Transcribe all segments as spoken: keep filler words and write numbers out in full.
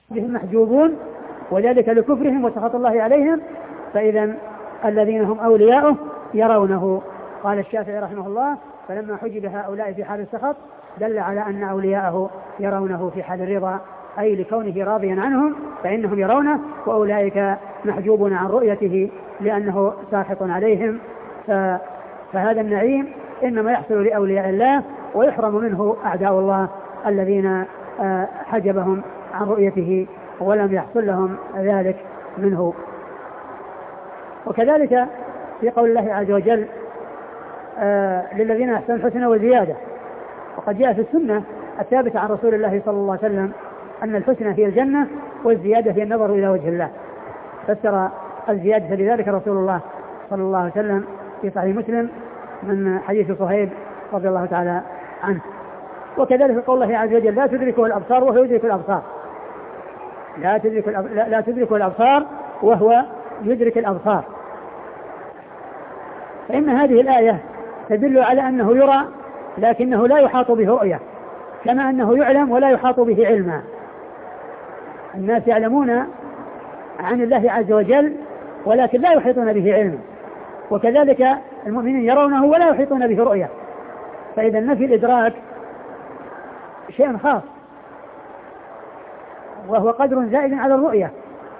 بهم محجوبون وذلك لكفرهم وسخط الله عليهم، فإذا الذين هم أولياؤه يرونه. قال الشافعي رحمه الله: فلما حجب هؤلاء في حال السخط دل على أن أولياءه يرونه في حال الرضا، أي لكونه راضيا عنهم فإنهم يرونه، وأولئك محجوبون عن رؤيته لأنه ساخط عليهم. فهذا النعيم إنما يحصل لأولياء الله، ويحرم منه أعداء الله الذين حجبهم عن رؤيته ولم يحصل لهم ذلك منه. وكذلك في قول الله عز وجل: آه للذين أحسنوا الحسنى وزيادة. وقد جاء في السنة الثابتة عن رسول الله صلى الله عليه وسلم أن الحسنى هي الجنة والزيادة هي النظر إلى وجه الله. فسر الزيادة لذلك رسول الله صلى الله عليه وسلم في صحيح مسلم من حديث صهيب رضي الله تعالى عنه. وكذلك قول الله عز وجل: لا تدركه الأبصار وهو يدرك الأبصار. لا تدرك الأب... لا... لا تدرك الأبصار وهو يدرك الأبصار. فإن هذه الآية تدل على أنه يرى لكنه لا يحاط به رؤية، كما أنه يعلم ولا يحاط به علما. الناس يعلمون عن الله عز وجل ولكن لا يحيطون به علما، وكذلك المؤمنين يرونه ولا يحيطون به رؤية. فإذا نفي الإدراك شيء خاص، وهو قدر زائد على الرؤية.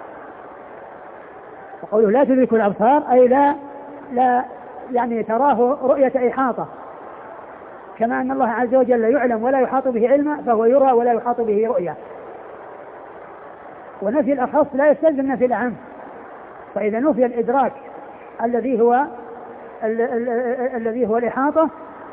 وقوله لا تدرك الأبصار أي لا لا يعني تراه رؤية إحاطة، كما أن الله عز وجل يعلم ولا يحاط به علما فهو يرى ولا يحاط به رؤية. ونفي الأخص لا يستلزم نفي الأعم. فإذا نفي الإدراك الذي هو ال ال الذي هو الإحاطة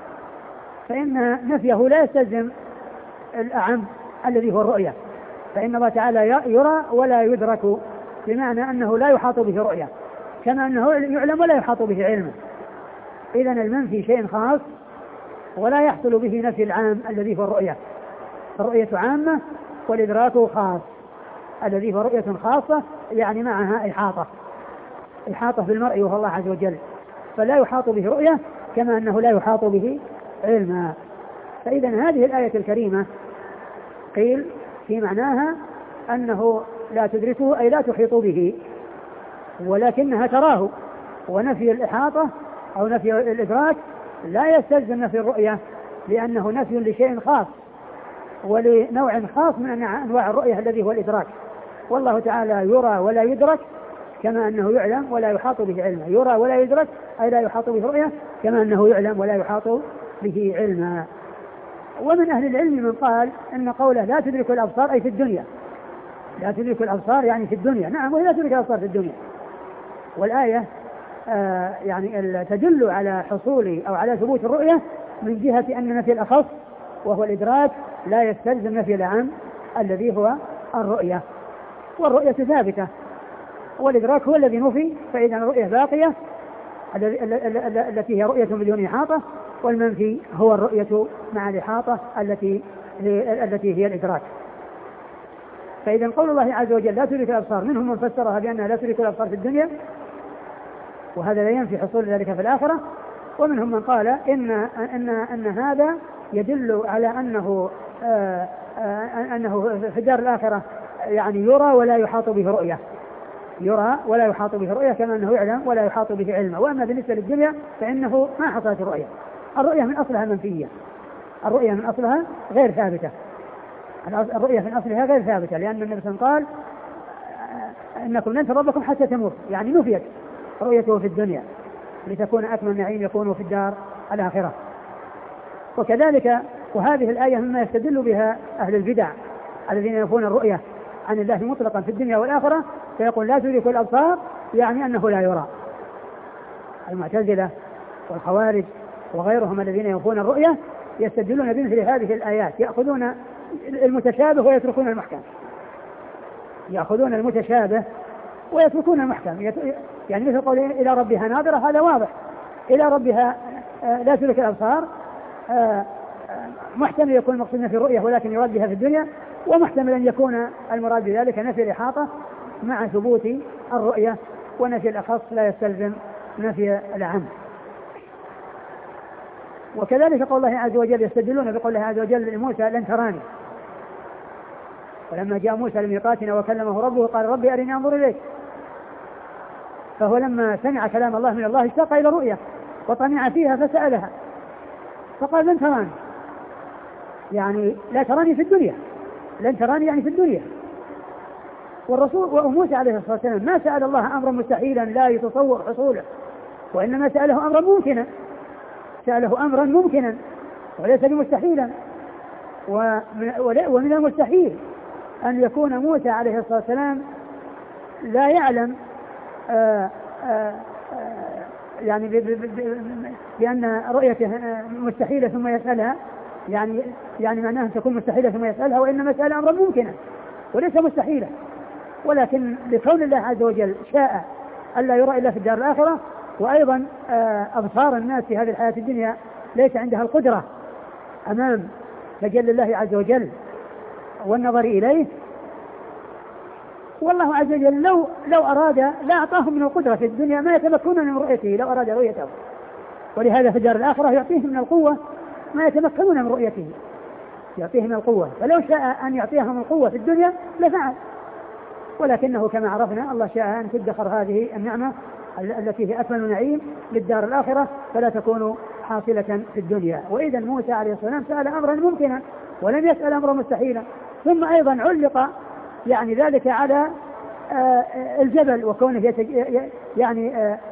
فإن نفيه لا يستلزم الأعم الذي هو الرؤية، فإن الله تعالى يرى ولا يدرك، بمعنى أنه لا يحاط به رؤية، كما أنه يعلم ولا يحاط به علما. إذن المنفي شيء خاص ولا يحصل به نفي العام الذي هو الرؤية. الرؤية عامة والإدراك خاص، الذي هو رؤية خاصة يعني معها إحاطة إحاطة بالمرء وهو الله عز وجل، فلا يحاط به رؤية كما أنه لا يحاط به علما. فإذا هذه الآية الكريمة قيل في معناها أنه لا تدركه أي لا تحيط به، ولكنها تراه. ونفي الإحاطة أو نفي الإدراك لا يستلزم نفي الرؤية، لأنه نفي لشيء خاص ولنوع خاص من أنواع الرؤية الذي هو الإدراك. والله تعالى يرى ولا يدرك كما أنه يعلم ولا يحاط به علما. يرى ولا يدرك أي لا يحاط به رؤية كما أنه يعلم ولا يحاط به علما. ومن أهل العلم من قال أن قوله لا تدرك الأبصار أي في الدنيا، لا تدرك الأبصار يعني في الدنيا. نعم، ولا تدرك الأبصار في الدنيا. والآية آه يعني تدل على حصول أو على ثبوت الرؤية من جهة أن نفي الأخص وهو الإدراك لا يستلزم نفي الأعم الذي هو الرؤية. والرؤية ثابتة والإدراك هو الذي نفي، فإذا الرؤية باقية التي هي رؤية بدون إحاطة، والمنفي هو الرؤية مع الإحاطة التي التي هي الإدراك. فإذا قول الله عز وجل لا تدرك الأبصار، منهم من فسرها بأنها لا تدرك الأبصار في الدنيا، وهذا لا ينفي حصول ذلك في الآخرة. ومنهم من قال إن أن أن هذا يدل على أنه آآ آآ أنه في الدار الآخرة يعني يرى ولا يحاط به رؤية، يرى ولا يحاط به رؤية كما أنه يعلم ولا يحاط به علما. وأما بالنسبة للدنيا فإنه ما حصلت الرؤية. الرؤية من أصلها منفية، الرؤية من أصلها غير ثابتة، الرؤية من أصلها غير ثابتة، لأن النبي صلى الله عليه وسلم قال إنكم لن تروا ربكم حتى تموت، يعني نفيت رؤيته في الدنيا لتكون أكمل نعيم يكون في الدار الآخرة. وكذلك وهذه الآية مما يستدل بها أهل البدع الذين ينفون الرؤية عن الله مطلقا في الدنيا والآخرة، فيقول لا تدرك الأبصار يعني أنه لا يرى. المعتزلة والخوارج وغيرهم الذين ينفون الرؤية يستدلون بمثل هذه الآيات، يأخذون المتشابه ويتركون المحكم، يأخذون المتشابه ويتركون المحكم. يعني مثل قول إلى ربها ناظرة، هذا واضح، إلى ربها لا تدرك الأبصار محتمل يكون المقصود في الرؤية ولكن يراد بها في الدنيا، ومحتمل أن يكون المراد بذلك نفي الإحاطة مع ثبوت الرؤية، ونفي الأخص لا يستلزم نفي العام. وكذلك قول الله عز وجل يستدلون بقول الله عز وجل لموسى لن تراني، ولما جاء موسى لميقاتنا وكلمه ربه قال ربي أرني أنظر إليك. فهو لما سمع كلام الله من الله اشتاق إلى رؤية وطمع فيها فسألها فقال لن تراني، يعني لا تراني في الدنيا، لن تراني يعني في الدنيا. والرسول وموسى عليه الصلاة والسلام ما سأل الله أمرا مستحيلا لا يتصور حصوله، وإنما سأله أمرا ممكنا، سأله أمرا ممكنا وليس بمستحيلا. ومن المستحيل أن يكون موسى عليه الصلاة والسلام لا يعلم آآ آآ يعني بأن رؤيته مستحيلة ثم يسألها، يعني يعني معناها أن تكون مستحيلة ثم يسألها، وإنما سأل أمرا ممكنا وليس مستحيلا. ولكن لكون الله عز وجل شاء ألا يرى إلا في الدار الآخرة، وأيضا أبصار الناس في هذه الحياة الدنيا ليس عندها القدرة أمام تجلي الله عز وجل والنظر إليه. والله عز وجل لو لو أراد لا أعطاهم من القدرة في الدنيا ما يتمكنون من رؤيته لو أراد رؤيته، ولهذا في الدار الآخرة يعطيهم من القوة ما يتمكنون من رؤيته، يعطيهم القوة. فلو شاء أن يعطيهم القوة في الدنيا لفعل، ولكنه كما عرفنا الله شاء أن تدخر هذه النعمة التي هي أكمل نعيم للدار الآخرة فلا تكون حاصلة في الدنيا. وإذا موسى عليه الصلاة والسلام سأل أمرا ممكنا ولم يسأل أمرا مستحيلا. ثم أيضا علق يعني ذلك على الجبل وكونه يعني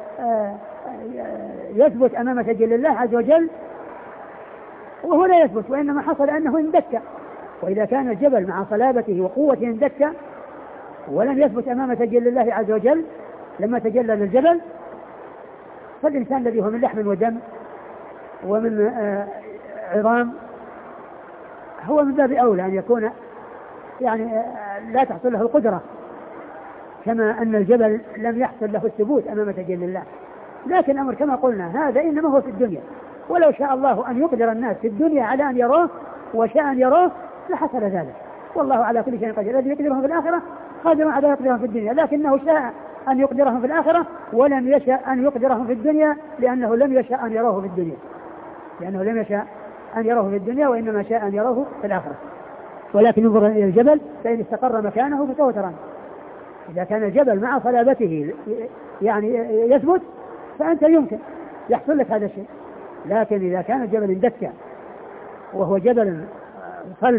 يثبت أمام تجلي الله عز وجل، وهو لا يثبت وإنما حصل أنه اندك. وإذا كان الجبل مع صلابته وقوته اندك ولم يثبت أمام تجلي الله عز وجل لما تجلى للجبل، فالإنسان الذي هو من لحم ودم ومن عظام هو من باب أولى أن يكون يعني لا تحصل له القدرة، كما أن الجبل لم يحصل له الثبوت أمام تجلي الله. لكن الأمر كما قلنا هذا إنما هو في الدنيا، ولو شاء الله أن يقدر الناس في الدنيا على أن يروه وشاء أن يروه لحصل ذلك، والله على كل شيء قدير. الذي يقدرهم في الآخرة قادر على يقدرهم في الدنيا، لكنه شاء أن يقدرهم في الآخرة ولم يشاء أن يقدرهم في الدنيا لأنه لم يشاء أن يروه في الدنيا، لأنه لم يشاء أن يروه في الدنيا وإنما شاء أن يروه في الآخرة. ولكن انظر إلى الجبل فإن استقر مكانه فسوف تراني. إذا كان الجبل مع صلابته يعني يثبت فأنت يمكن يحصل لك هذا الشيء، لكن إذا كان الجبل اندك وهو جبل صلب،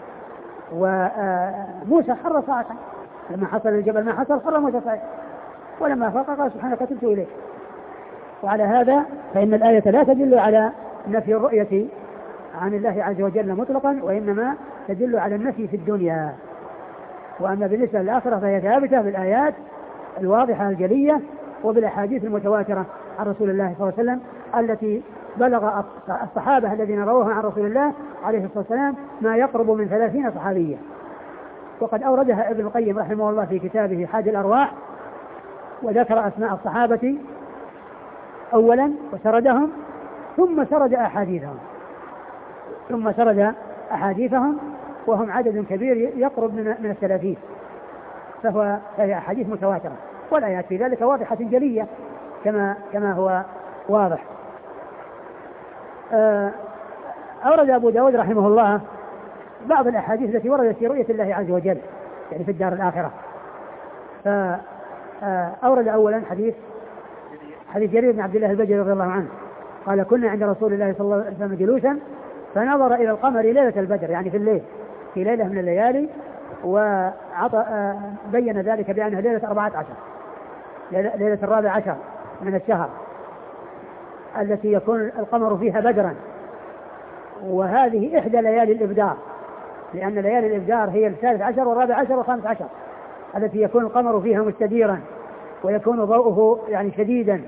وموسى خر صاعقا لما حصل الجبل ما حصل خر موسى صاعقا، ولما فاق قال سبحانك تبت إليك. وعلى هذا فإن الآية لا تدل على نفي الرؤية عن الله عز وجل مطلقا، وإنما تدل على النفي في الدنيا. وأما بالنسبة للآخرة فهي ثابتة بالآيات الواضحة الجلية وبالأحاديث المتواترة عن رسول الله صلى الله عليه وسلم التي بلغ الصحابة الذين رووها عن رسول الله عليه الصلاة والسلام ما يقرب من ثلاثين صحابية. وقد أوردها ابن القيم رحمه الله في كتابه حاد الأرواح، وذكر أسماء الصحابة أولا وسردهم ثم سرد أحاديثهم ثم سرد أحاديثهم وهم عدد كبير يقرب من الثلاثين، فهو فهي أحاديث متواترة، والآيات في ذلك واضحة جلية كما كما هو واضح. أورد أبو داود رحمه الله بعض الأحاديث التي وردت في رؤية الله عز وجل يعني في الدار الآخرة. فأورد أولا حديث حديث جرير بن عبد الله البجلي رضي الله عنه قال كنا عند رسول الله صلى الله عليه وسلم جلوسا فنظر إلى القمر ليلة البدر يعني في الليل في ليلة من الليالي، وبين ذلك بأنها ليلة أربعة عشر ليلة الرابع عشر من الشهر التي يكون القمر فيها بدرا، وهذه إحدى ليالي الإبدار، لأن ليالي الإبدار هي الثالث عشر والرابع عشر والخامس عشر التي يكون القمر فيها مستديرا ويكون ضوءه يعني شديدا،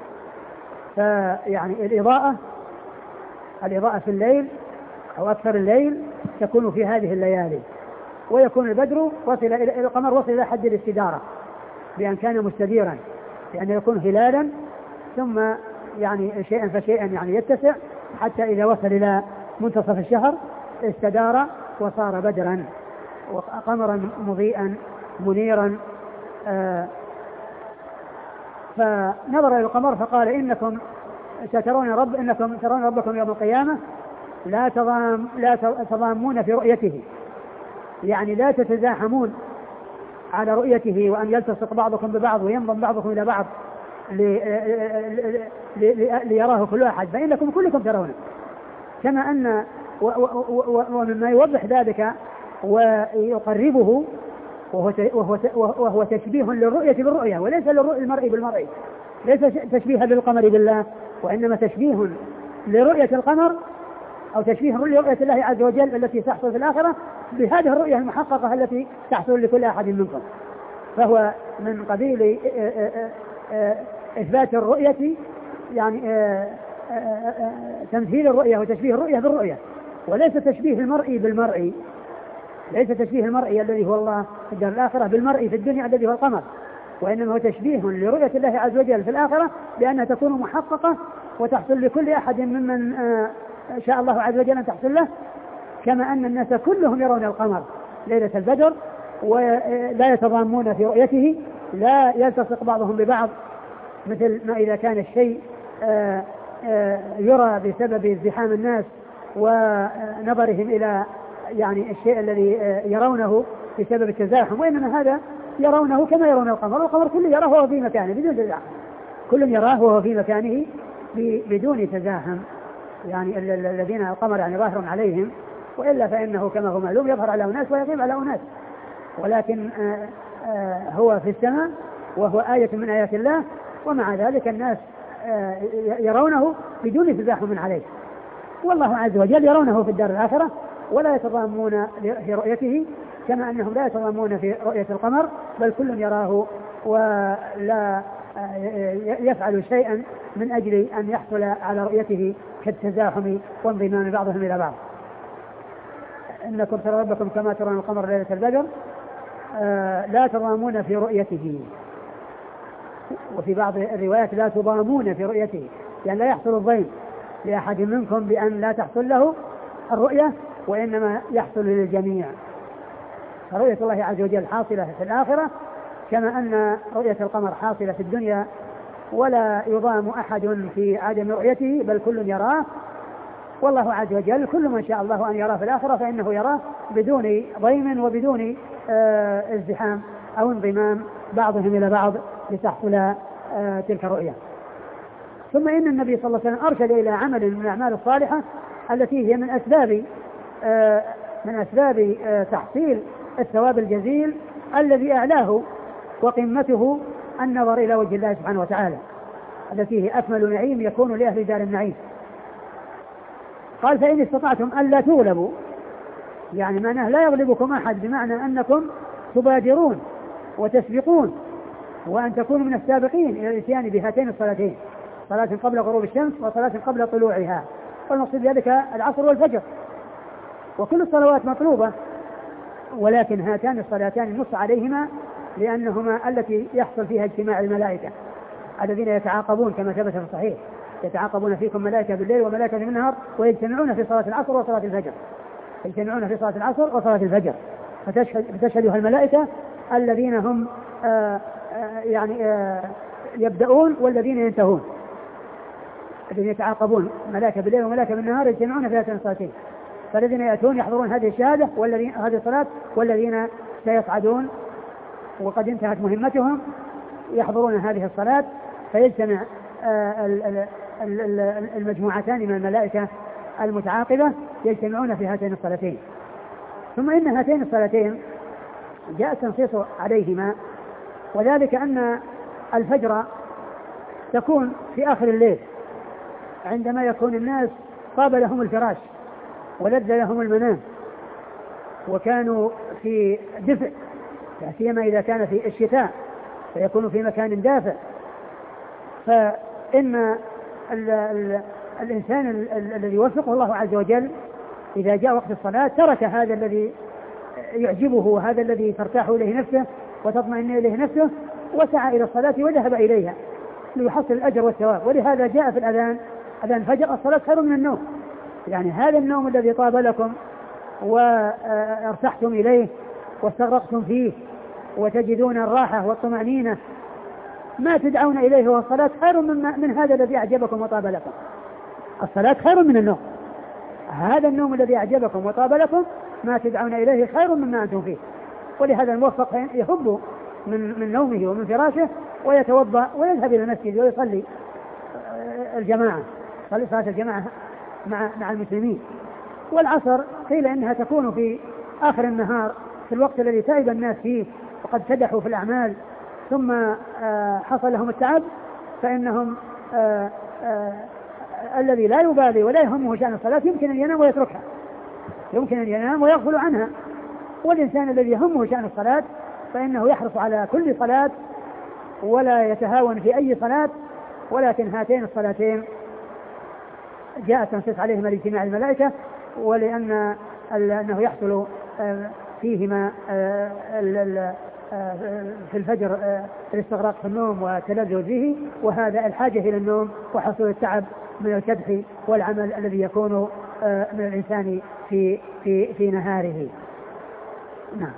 فيعني الإضاءة الإضاءة في الليل أو أكثر الليل تكون في هذه الليالي، ويكون البدر وصل إلى القمر وصل إلى حد الاستدارة بأن كان مستديرا، لأنه يكون هلالا ثم يعني شيئا فشيئا يعني يتسع حتى إذا وصل إلى منتصف الشهر استدار وصار بدرا وقمرا مضيئا منيرا. آه فنظر إلى القمر فقال إنكم سترون رب إنكم ترون ربكم يوم القيامة لا تضام لا تضامون في رؤيته، يعني لا تتزاحمون على رؤيته وأن يلتصق بعضكم ببعض وينضم بعضكم إلى بعض ليراه كل أحد، فإنكم كلكم ترونه. كما أن ومما يوضح ذلك ويقربه وهو وهو تشبيه للرؤية بالرؤية وليس للمرء بالمرء، ليس تشبيها للقمر بالله، وإنما تشبيه لرؤية القمر أو تشبيه لرؤية الله عز وجل التي تحصل في الآخرة بهذه الرؤية المحققة التي تحصل لكل أحد منكم. فهو من قبيل إثبات الرؤية، يعني تمثيل الرؤية وتشبيه الرؤية بالرؤية، وليس تشبيه المرء بالمرء، ليس تشبيه المرء الذي هو الله في الدار الآخرة بالمرء في الدنيا الذي هو القمر، وإنما هو تشبيه لرؤية الله عز وجل في الآخرة بأنها تكون محققة وتحصل لكل أحد ممن شاء الله عز وجل أن تحصل له، كما أن الناس كلهم يرون القمر ليلة البدر ولا يتضامون في رؤيته، لا يلتصق بعضهم ببعض مثل ما إذا كان الشيء يرى بسبب ازدحام الناس ونظرهم إلى يعني الشيء الذي يرونه بسبب التزاحم، وإنما هذا يرونه كما يرون القمر، والقمر كل يراه وهو في مكانه بدون تزاحم، كل يراه وهو في مكانه بدون تزاحم، يعني الذين القمر يعني ظاهر عليهم، وإلا فإنه كما هو معلوم يظهر على أناس ويغيب على أناس، ولكن آآ آآ هو في السماء وهو آية من آيات الله، ومع ذلك الناس يرونه بدون تزاحم عليه، والله عز وجل يرونه في الدار الآخرة ولا يتضامون في رؤيته كما أنهم لا يتضامون في رؤية القمر، بل كل يراه ولا يفعل شيئا من أجل أن يحصل على رؤيته كالتزاحم وانضمام بعضهم إلى بعض. إنكم ترى ربكم كما ترون القمر ليلة البدر لا تضامون في رؤيته، وفي بعض الروايات لا تضامون في رؤيته، يعني لا يحصل الضيم لأحد منكم بأن لا تحصل له الرؤية، وإنما يحصل للجميع. فرؤية الله عز وجل حاصلة في الآخرة كما أن رؤية القمر حاصلة في الدنيا، ولا يضام أحد في عدم رؤيته بل كل يراه، والله عز وجل كل من شاء الله أن يراه في الآخرة فإنه يراه بدون ضيم وبدون آه ازدحام أو انضمام بعضهم إلى بعض لتحصل آه تلك الرؤية. ثم إن النبي صلى الله عليه وسلم أرشد إلى عمل من الأعمال الصالحة التي هي من أسباب آه من أسباب آه تحصيل الثواب الجزيل الذي أعلاه وقمته النظر إلى وجه الله سبحانه وتعالى، التي هي أكمل نعيم يكون لأهل دار النعيم. قال: فإن استطعتم ألا تغلبوا، يعني معناه لا يغلبكم أحد، بمعنى أنكم تبادرون وتسبقون وأن تكونوا من السابقين إلى الاتيان بهاتين الصلاتين، صلاة قبل غروب الشمس وصلاة قبل طلوعها، والمقصود ذلك العصر والفجر، وكل الصلوات مطلوبة، ولكن هاتان الصلاتان نص عليهما لأنهما التي يحصل فيها اجتماع الملائكة الذين يتعاقبون كما ثبت في الصحيح: يتعاقبون فيكم ملائكة بالليل وملائكة بالنهار ويجتمعون في صلاة العصر وصلاة الفجر، يجتمعون في صلاة العصر وصلاة الفجر، فتشهدها الملائكة الذين هم آآ آآ يعني آآ يبدأون والذين ينتهون، الذين يتعاقبون ملائكة بالليل وملائكة بالنهار يجتمعون في هاتين الصلاتين، فالذين يأتون يحضرون هذه الشهادة والذين هذه الصلاة، والذين سيصعدون وقد انتهت مهمتهم يحضرون هذه الصلاة، فيجتمع المجموعتان من الملائكة المتعاقبة يجتمعون في هاتين الصلاتين. ثم إن هاتين الصلاتين جاء التنصيص عليهما، وذلك أن الفجر تكون في آخر الليل عندما يكون الناس طاب لهم الفراش ولذ لهم المنام وكانوا في دفء، لا سيما إذا كان في الشتاء فيكون في مكان دافئ، فإن ال ال الإنسان ال ال الذي يوفقه الله عز وجل إذا جاء وقت الصلاة ترك هذا الذي يعجبه وهذا الذي ترتاح إليه نفسه وتطمئن إليه نفسه وسعى إلى الصلاة وذهب إليها ليحصل الأجر والثواب. ولهذا جاء في الأذان أذان فجر: الصلاة خير من النوم، يعني هذا النوم الذي طاب لكم وارتحتم إليه واستغرقتم فيه وتجدون الراحة والطمأنينة ما تدعون إليه، والصلاة خير من, من هذا الذي أعجبكم وطاب لكم. الصلاة خير من النوم، هذا النوم الذي أعجبكم وطاب لكم ما تدعون إليه خير مما أنتم فيه. ولهذا الموفق يهب من, من نومه ومن فراشه ويتوضأ ويذهب إلى المسجد ويصلي الجماعة، صلي صلاة الجماعة مع, مع المسلمين. والعصر قيل إنها تكون في آخر النهار في الوقت الذي تعب الناس فيه وقد سدحوا في الأعمال ثم حصل لهم التعب، فإنهم آآ آآ الذي لا يبالي ولا يهمه شأن الصلاة يمكن أن ينام ويتركها، يمكن أن ينام ويغفل عنها. والإنسان الذي يهمه شأن الصلاة فإنه يحرص على كل صلاة ولا يتهاون في أي صلاة. ولكن هاتين الصلاتين جاءت تنصص عليهما لاجتماع الملائكة، ولأن أنه يحصل فيهما في الفجر الاستغراق في النوم والتلذذ به، وهذا الحاجة إلى النوم وحصول التعب من الكدح والعمل الذي يكون من الإنسان في في في نهاره. نعم.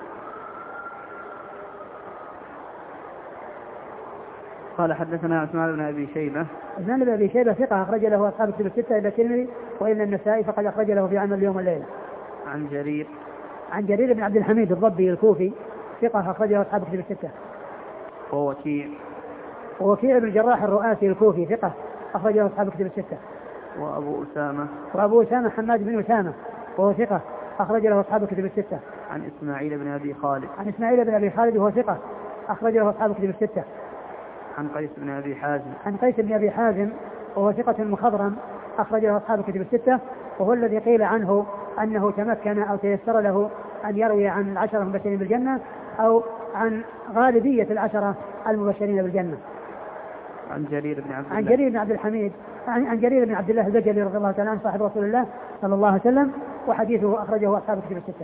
قال حدثنا عثمان بن أبي شيبة. عثمان بن أبي شيبة ثقة أخرج له أصحاب الكتب الستة إلا الترمذي وإلا النسائي فقد أخرج له في عمل اليوم والليلة. عن جرير. عن جرير بن عبد الحميد الضبي الكوفي ثقة أخرج له أصحاب الكتب الستة. ووكيع. ووكيع بن الجراح الرؤاسي الكوفي ثقة أخرج له أصحاب الكتب الستة. وأبو أسامة. وأبو أسامة حماد بن أسامة وهو ثقة أخرج له أصحاب الكتب الستة. عن إسماعيل بن أبي خالد. عن إسماعيل بن أبي خالد وهو ثقة أخرج له أصحاب الكتب الستة. عن قيس بن أبي حازم. عن قيس بن أبي حازم وهو ثقة مخضرم أخرج له أصحاب الكتب الستة، وهو الذي قيل عنه أنه تمكن أو تيسر له أن يروي عن العشرة المبشرين بالجنة أو عن غالبية العشرة المبشرين بالجنة. عن جرير بن عبد الله. عن جرير بن عبد الحميد عن جرير بن عبد الله البجلي رضي الله تعالى عنه صاحب رسول الله صلى الله عليه وسلم، وحديثه أخرجه أصحاب الكتب الستة.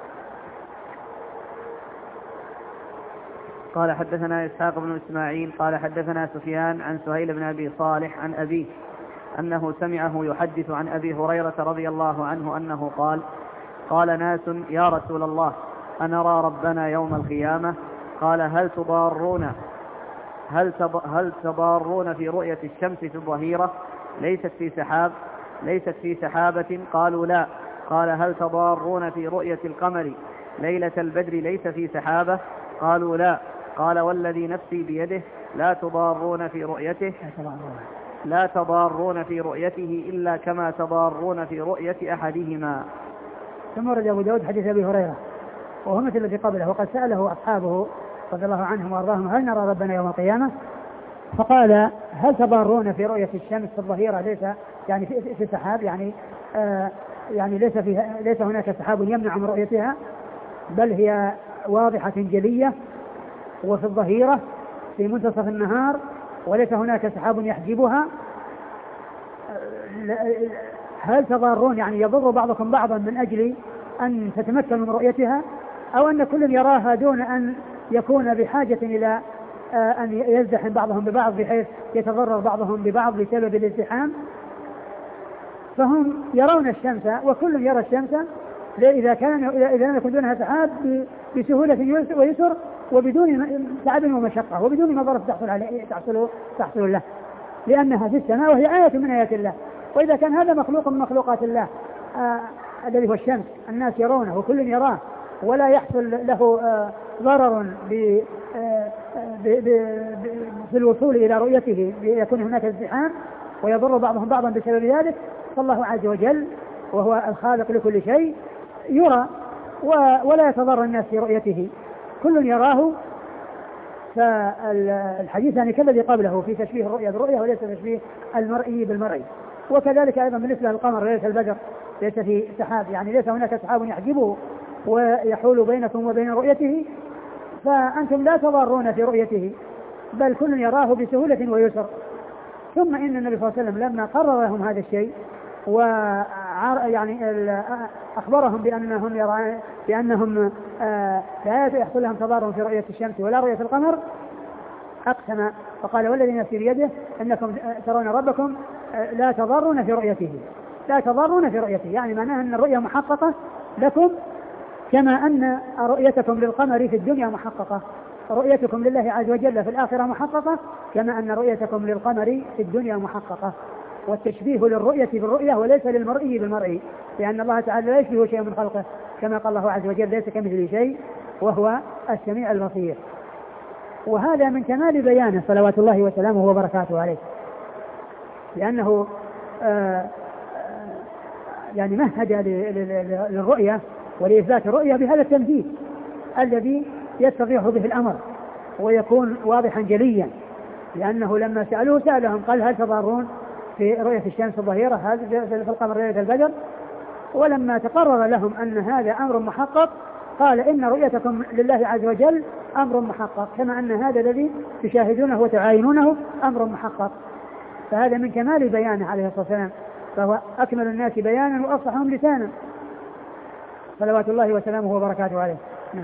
قال حدثنا إسحاق بن إسماعيل قال حدثنا سفيان عن سهيل بن أبي صالح عن أبيه أنه سمعه يحدث عن أبي هريرة رضي الله عنه أنه قال: قال ناس: يا رسول الله، أنرى ربنا يوم القيامة؟ قال: هل تضارون هل هل تضارون في رؤية الشمس في الظهيرة ليست في سحاب ليست في سحابة؟ قالوا: لا. قال: هل تضارون في رؤية القمر ليلة البدر ليس في سحابة؟ قالوا: لا. قال: والذي نفسي بيده لا تضارون في رؤيته لا تضارون في رؤيته إلا كما تضارون في رؤية أحدهما. ثم ورد أبو داود حديث أبي هريرة وهو مثل الذي قبله، وقد سأله أصحابه رضي الله عنهم وأرضاهم: هل نرى ربنا يوم القيامة؟ فقال: هل تضارون في رؤية الشمس في الظهيرة ليس يعني في, في سحاب يعني آه يعني ليس فيها ليس هناك سحاب يمنع من رؤيتها، بل هي واضحة جلية، وفي الظهيرة في منتصف النهار وليس هناك سحاب يحجبها. هل تضارون يعني يضر بعضكم بعضا من أجل أن تتمكنوا من رؤيتها، أو أن كل يراها دون أن يكون بحاجة إلى أن يزدحم بعضهم ببعض بحيث يتضرر بعضهم ببعض بسبب الازدحام؟ فهم يرون الشمس وكل يرى الشمس إذا كان إذا لم يكن دونها سحاب بسهولة ويسر وبدون تعب ومشقة وبدون مضرة تحصل عليه تحصل تحصل له، لأنها في السماء وهي آية من آيات الله. وإذا كان هذا مخلوق من مخلوقات الله آه الذي هو الشمس الناس يرونه وكل يراه ولا يحصل له آه ضرر ب آه في الوصول إلى رؤيته يكون هناك ازدحام ويضر بعضهم بعضا بسبب ذلك، فالله عز وجل وهو الخالق لكل شيء يرى ولا يتضرر الناس في رؤيته، كل يراه. فالحديث يعني كالذي قبله في تشبيه الرؤية بالرؤية وليس تشبيه المرئي بالمرئي. وكذلك أيضا بالنسبة للقمر ليس البدر ليس في سحاب، يعني ليس هناك سحاب يحجبه ويحول بينكم وبين رؤيته، فأنتم لا تضارون في رؤيته بل كل يراه بسهولة ويسر. ثم إن النبي صلى الله عليه وسلم لما قرر لهم هذا الشيء ويعني أخبرهم بأنهم يرى بأنهم لا يحصل لهم تضارب في رؤية الشمس ولا رؤية القمر، أقسم فقال: والذي نفسي بيده إنكم ترون ربكم لا تضارون في رؤيته لا تضارون في رؤيته يعني معناه أن الرؤية محققة لكم كما أن رؤيتكم للقمر في الدنيا محققة، رؤيتكم لله عز وجل في الآخرة محققة كما أن رؤيتكم للقمر في الدنيا محققة. والتشبيه للرؤية بالرؤية وليس للمرئي بالمرئي، لأن الله تعالى لا يشبه شيء من خلقه، كما قال الله عز وجل ليس كمثله شيء وهو السميع البصير. وهذا من كمال بيانه صلوات الله وسلامه وبركاته عليه، لأنه آآ يعني مهد للرؤية ولإثبات الرؤية بهذا التمثيل الذي يتضح به الأمر ويكون واضحا جليا. لأنه لما سألوه سألهم قال هل تضارون في رؤية الشمس الظهيرة هذا في القمر ليلة البدر؟ ولما تقرر لهم أن هذا أمر محقق قال إن رؤيتكم لله عز وجل أمر محقق، كما أن هذا الذي تشاهدونه وتعاينونه أمر محقق. فهذا من كمال بيانه عليه الصلاة والسلام، فهو أكمل الناس بيانا وأصحهم لسانا صلوات الله وسلامه وبركاته عليه. نعم.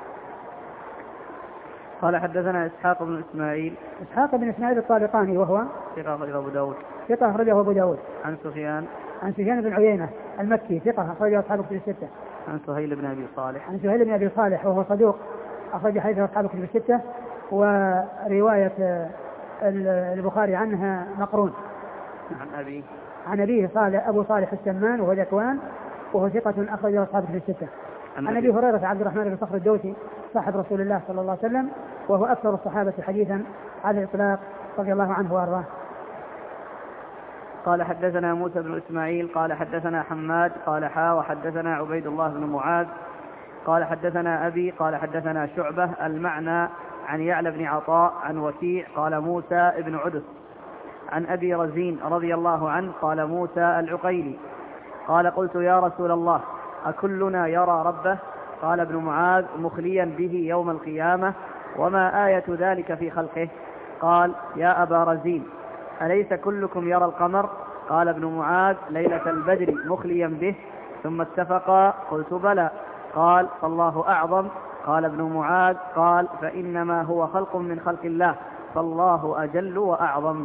قال حدثنا إسحاق بن إسماعيل. إسحاق بن إسماعيل الطالقاني وهو ثقة أخرجه أبو داود. ثقة أخرجه أبو داود. عن سفيان. عن سفيان بن عيينة المكي ثقة أخرجه أصحاب الكتب الستة. عن سهيل بن أبي صالح. عن سهيل بن أبي صالح وهو صدوق أخرج حديثه أصحاب الكتب الستة، ورواية البخاري عنها مقرون. عن أبي عن أبيه صالح أبو صالح السمان وهو ذكوان وهو ثقة أخرجه أصحاب الكتب الستة. عن أبي هريرة عبد الرحمن بن صخر الدوسي صاحب رسول الله صلى الله عليه وسلم وهو أكثر الصحابة حديثا على الإطلاق رضي الله عنه وأرضاه. قال حدثنا موسى بن إسماعيل قال حدثنا حماد قال حا وحدثنا عبيد الله بن معاذ قال حدثنا أبي قال حدثنا شعبة المعنى عن يعلى بن عطاء عن وكيع قال موسى بن عدس عن أبي رزين رضي الله عنه قال موسى العقيلي قال قلت يا رسول الله أكلنا يرى ربه؟ قال ابن معاذ مخليا به يوم القيامة وما آية ذلك في خلقه؟ قال يا أبا رزين أليس كلكم يرى القمر؟ قال ابن معاذ ليلة البدر مخليا به ثم اتفقا؟ قلت بلى. قال فالله أعظم. قال ابن معاذ قال فإنما هو خلق من خلق الله فالله أجل وأعظم.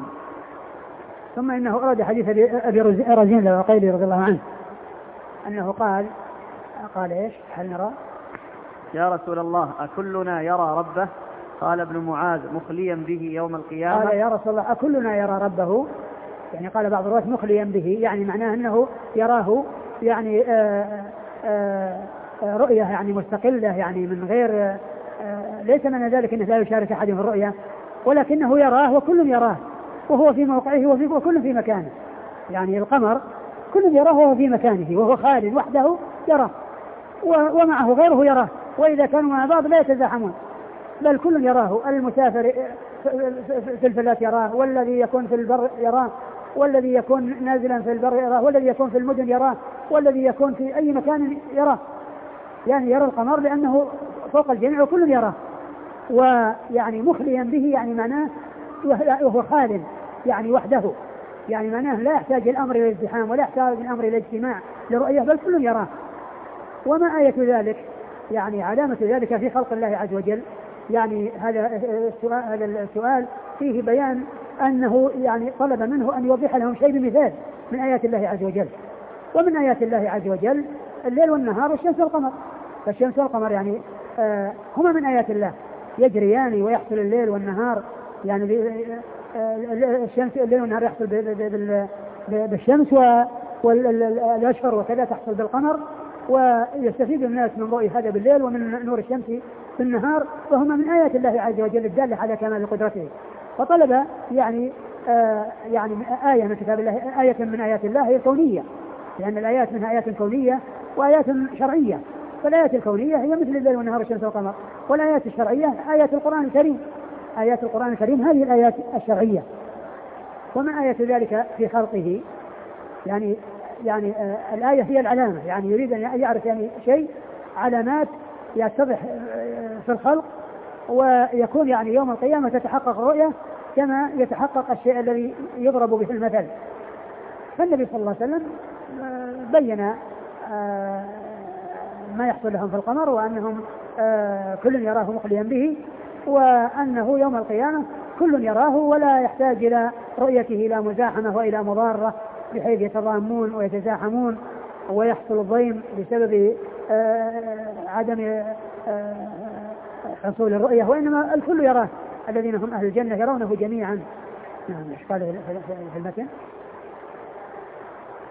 ثم إنه أراد حديث أبي رزين العقيلي رضي الله عنه أنه قال قال إيش هل نرى يا رسول الله أكلنا يرى ربه؟ قال ابن معاذ مخليا به يوم القيامة. قال يا رسول الله أكلنا يرى ربه؟ يعني قال بعض الرواة مخليا به، يعني معناه أنه يراه يعني آآ آآ رؤية يعني مستقلة، يعني من غير ليس من ذلك أنه لا يشارك أحد في الرؤية، ولكنه يراه وكل يراه وهو في موقعه وكل في مكانه. يعني القمر كل يراه وهو في مكانه وهو خالد وحده يراه ومعه غيره يراه، وإذا كانوا مع بعض لا يتزاحمون بل كل يراه. المسافر في الفلات يراه، والذي يكون في البر يراه، والذي يكون نازلا في البر يراه، والذي يكون في المدن يراه، والذي يكون في أي مكان يراه. يعني يرى القمر لأنه فوق الجميع وكل يراه. ويعني مخليا به يعني معناه وهو خال يعني وحده، يعني معناه لا يحتاج الأمر إلى الازدحام ولا يحتاج الأمر إلى اجتماع لرؤية بل كل يراه. وما آية ذلك؟ يعني علامة ذلك في خلق الله عز وجل. يعني هذا السؤال, هذا السؤال فيه بيان أنه يعني طلب منه أن يوضح لهم شيء بمثال من آيات الله عز وجل. ومن آيات الله عز وجل الليل والنهار والشمس والقمر. فالشمس والقمر يعني آه هما من آيات الله يجريان ويحصل الليل والنهار، يعني الشمس الليل والنهار يحصل بالشمس والأشهر وكذا تحصل بالقمر، ويستفيد الناس من ضوء هذا بالليل ومن نور الشمس في النهار، فهما من آيات الله عز وجل الدالة على كمال قدرته. فطلب يعني آه يعني آية من كتاب الله، آية من آيات الله هي الكونية، لأن الآيات منها آيات كونية وآيات شرعية. فالآيات الكونية هي مثل الليل والنهار والشمس والقمر، والآيات الشرعية آيات القرآن الكريم. آيات القرآن الكريم هذه الآيات الشرعية. وما آية ذلك في خلقه؟ يعني يعني آه الآية هي العلامة، يعني يريد أن يعرف يعني شيء علامات يتضح آه في الخلق، ويكون يعني يوم القيامة تتحقق الرؤية كما يتحقق الشيء الذي يضرب به المثل. فالنبي صلى الله عليه وسلم آه بين آه ما يحصل لهم في القمر، وأنهم آه كل يراه مخليا به، وأنه يوم القيامة كل يراه ولا يحتاج إلى رؤيته إلى مزاحمة وإلى مضارة بحيث يتضامون ويتزاحمون ويحصل الضيم بسبب آه عدم آه حصول الرؤية، وإنما الكل يراه. الذين هم أهل الجنة يرونه جميعا. نعم. ايش قال في المتن؟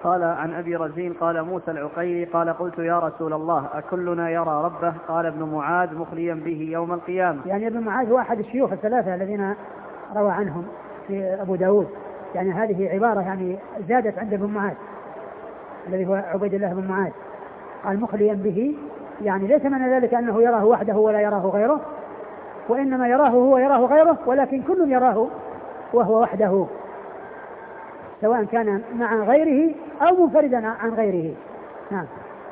قال عن أبي رزين قال موسى العقيلي قال قلت يا رسول الله أكلنا يرى ربه؟ قال ابن معاذ مخليا به يوم القيامة. يعني ابن معاذ هو أحد الشيوخ الثلاثة الذين روى عنهم في أبو داود، يعني هذه عبارة يعني زادت عند ابن معاذ الذي هو عبيد الله بن معاذ، قال مخليا به، يعني ليس معنى ذلك أنه يراه وحده ولا يراه غيره، وإنما يراه هو يراه غيره، ولكن كل يراه وهو وحده، سواء كان مع غيره أو منفردا عن غيره. نعم.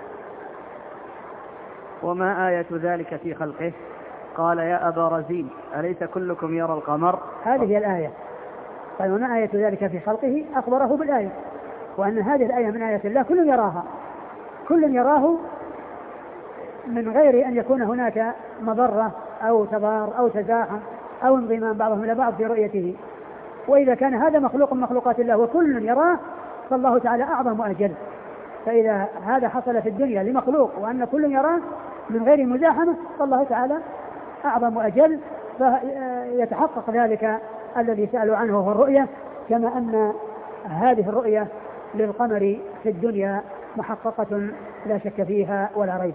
وما آية ذلك في خلقه؟ قال يا أبا رزين أليس كلكم يرى القمر؟ هذه هي الآية. قال وما آية ذلك في خلقه؟ أخبره بالآية، وأن هذه الآية من آيات الله كل يراها، كل يراه من غير أن يكون هناك مضرة أو تضار أو تزاحم أو انضمام بعضهم إلى بعض في رؤيته. وإذا كان هذا مخلوق من مخلوقات الله وكل يراه فالله تعالى أعظم وأجل. فإذا هذا حصل في الدنيا لمخلوق وأن كل يراه من غير مزاحمة فالله تعالى أعظم وأجل، فيتحقق ذلك الذي سألوا عنه هو الرؤية، كما أن هذه الرؤية للقمر في الدنيا محققة لا شك فيها ولا ريب.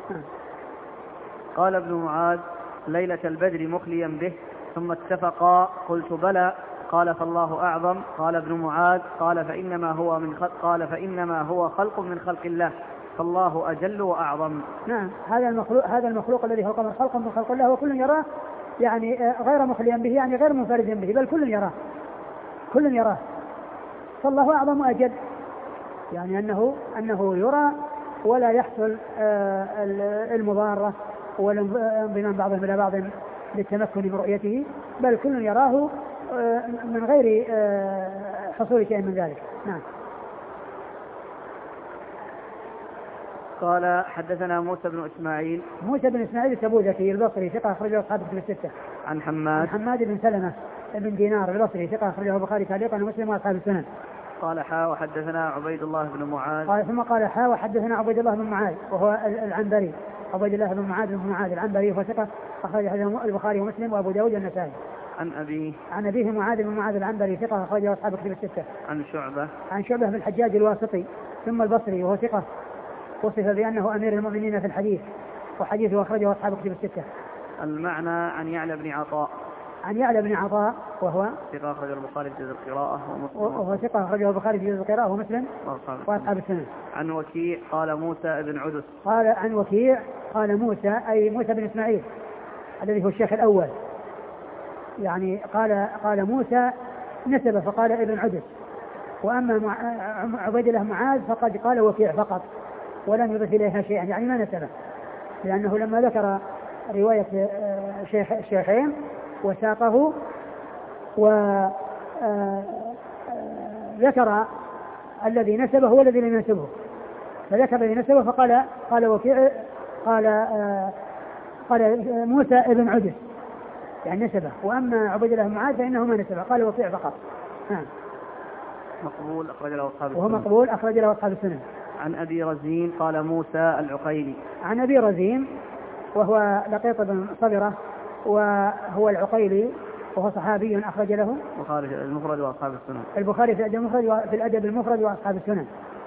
قال ابن معاذ ليلة البدر مخليا به ثم اتفقا؟ قلت بلى. قال فالله أعظم. قال ابن معاذ قال فإنما هو من خلق قال فإنما هو خلق من خلق الله فالله أجل وأعظم. نعم، هذا المخلوق هذا المخلوق الذي هو القمر خلق من خلق الله وكل يراه، يعني غير مخليا به، يعني غير منفرد به، بل كل يراه كل يراه فالله أعظم وأجل، يعني أنه أنه يرى ولا يحصل المضارة ولا انضمام بعضهم إلى بعض للتمكن من رؤيته، بل كل يراه من غير حصول شيء من ذلك. نعم. قال حدثنا موسى بن إسماعيل موسى بن إسماعيل التبوذكي البصري ثقة أخرجه أصحاب الكتب الستة. عن حماد عن حماد بن سلمة بن دينار البصري ثقة أخرجه البخاري تعليقا ومسلم وأصحاب السنن. قال حا وحدثنا عبيد الله بن معاذ قال ثم قال حا وحدثنا عبيد الله بن معاذ وهو العنبري، عبيد الله بن معاذ بن معاذ العنبري وهو ثقة أخرجه البخاري ومسلم وأبو داود والنسائي. عن أبيه عن أبيه معاذ بن معاذ العنبري ثقة أخرجه أصحاب الكتب الستة. عن شعبة عن شعبة بن الحجاج الواسطي ثم البصري وهو ثقة وصف بأنه أمير المؤمنين في الحديث، وحديثه أخرجه أصحاب الكتب الستة. المعنى عن يعلى بن عطاء عن يعلى بن عطاء وهو ثقة أخرجه البخاري في جزء القراءة وهو ثقة أخرجه البخاري في جزء القراءة ومسلم وأصحاب السنن. عن وكيع قال موسى بن عدس قال عن وكيع قال موسى أي موسى بن إسماعيل الذي هو الشيخ الأول، يعني قال قال موسى نسب فقال ابن عدس، وأما عبيد الله معاذ فقد قال وكيع فقط ولم يضف إليها شيئا، يعني ما نسبه، لأنه لما ذكر رواية شيخ الشيخين وساقه وذكر الذي نسبه هو الذي لم ينسبه، فذكر الذي نسبه فقال قال وكيع قال قال موسى ابن عدس يعني نسبه، وأما عبيد الله معاذ فإنه ما نسبه قال وكيع فقط. نعم. مقبول أخرج له أصحاب السنن. وهو مقبول أخرج له أصحاب السنن. عن أبي رزين قال موسى العقيلي. عن أبي رزين وهو لقيط بن صبرة وهو العقيلي وهو صحابي أخرج له البخاري المفرد وأصحاب السنن. البخاري في الأدب المفرد في الأدب المفرد وأصحاب السنن.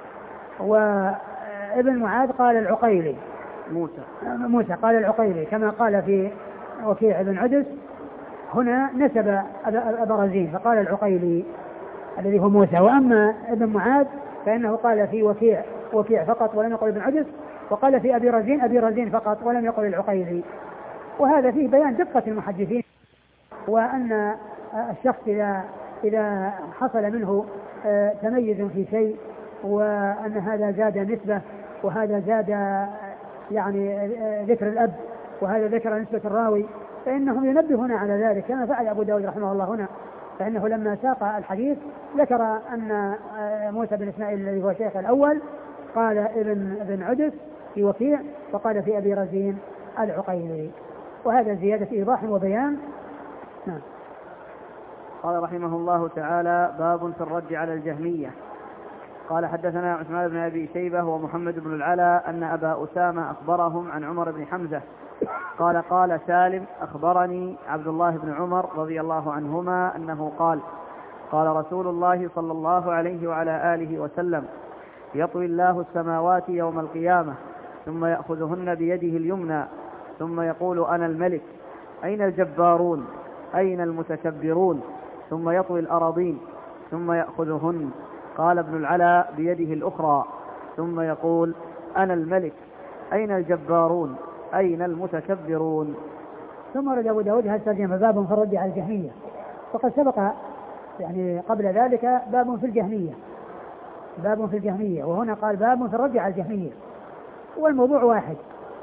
وابن معاذ قال العقيلي موسى موسى قال العقيلي كما قال في وكيع بن عدس، هنا نسب أبا رزين فقال العقيلي الذي هو موسى، وأما ابن معاذ فإنه قال في وكيع وكيع فقط ولم يقل ابن عدس، وقال في أبي رزين أبي رزين فقط ولم يقل العقيلي. وهذا فيه بيان دقة المحدثين، وأن الشخص إذا إذا حصل منه تميز في شيء وأن هذا زاد نسبة وهذا زاد يعني ذكر الأب وهذا ذكر نسبة الراوي، فإنهم ينبهون على ذلك كما فعل أبو داود رحمه الله هنا، فإنه لما ساق الحديث ذكر أن موسى بن إسماعيل الذي هو شيخ الأول قال ابن ابن عدس في وكيع وقال في أبي رزين العقيلي، وهذا زيادة إيضاح وبيان. نعم. قال رحمه الله تعالى باب في الرد على الجهمية. قال حدثنا عثمان بن أبي شيبة ومحمد بن العلا أن أبا أسامة أخبرهم عن عمر بن حمزة قال قال سالم أخبرني عبد الله بن عمر رضي الله عنهما أنه قال قال رسول الله صلى الله عليه وعلى آله وسلم يطوي الله السماوات يوم القيامة ثم يأخذهن بيده اليمنى ثم يقول أنا الملك أين الجبارون أين المتكبرون ثم يطوي الأراضين ثم يأخذهن. قال ابن العلاء بيده الأخرى ثم يقول أنا الملك أين الجبارون أين المتكبرون. ثم ورد أبو داود هذا الترجمة باب في الرد على الجهمية، وقد سبق يعني قبل ذلك باب في الجهمية باب في الجهمية وهنا قال باب في الرد على الجهمية، والموضوع واحد.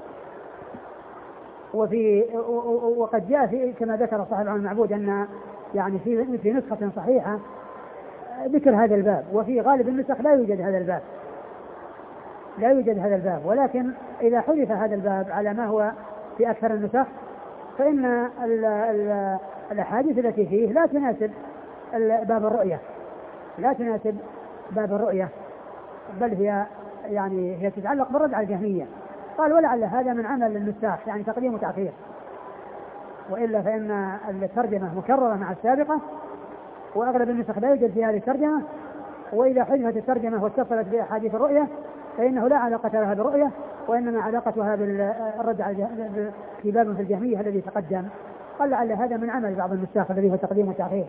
وفي وقد جاء في كما ذكر صاحب عن المعبود أن يعني في في نسخة صحيحة ذكر هذا الباب، وفي غالب النسخ لا يوجد هذا الباب لا يوجد هذا الباب ولكن إذا حذف هذا الباب على ما هو في أكثر النسخ فإن ال ال الأحاديث التي فيه لا تناسب باب الرؤية لا تناسب باب الرؤية بل هي يعني هي تتعلق بالرد على الجهمية. قال ولعل هذا من عمل النساخ يعني تقديم وتأخير، وإلا فإن الترجمة مكررة مع السابقة وأغلب النسخ لا يوجد في هذه الترجمة، وإذا حذفت الترجمة واتصلت بأحاديث الرؤية فإنه لا علاقة لها بالرؤية وإنما علاقتها بالرد على في باب في الجهمية الذي تقدم. قال لعل هذا من عمل بعض النساخ الذي هو تقديم وتأخير.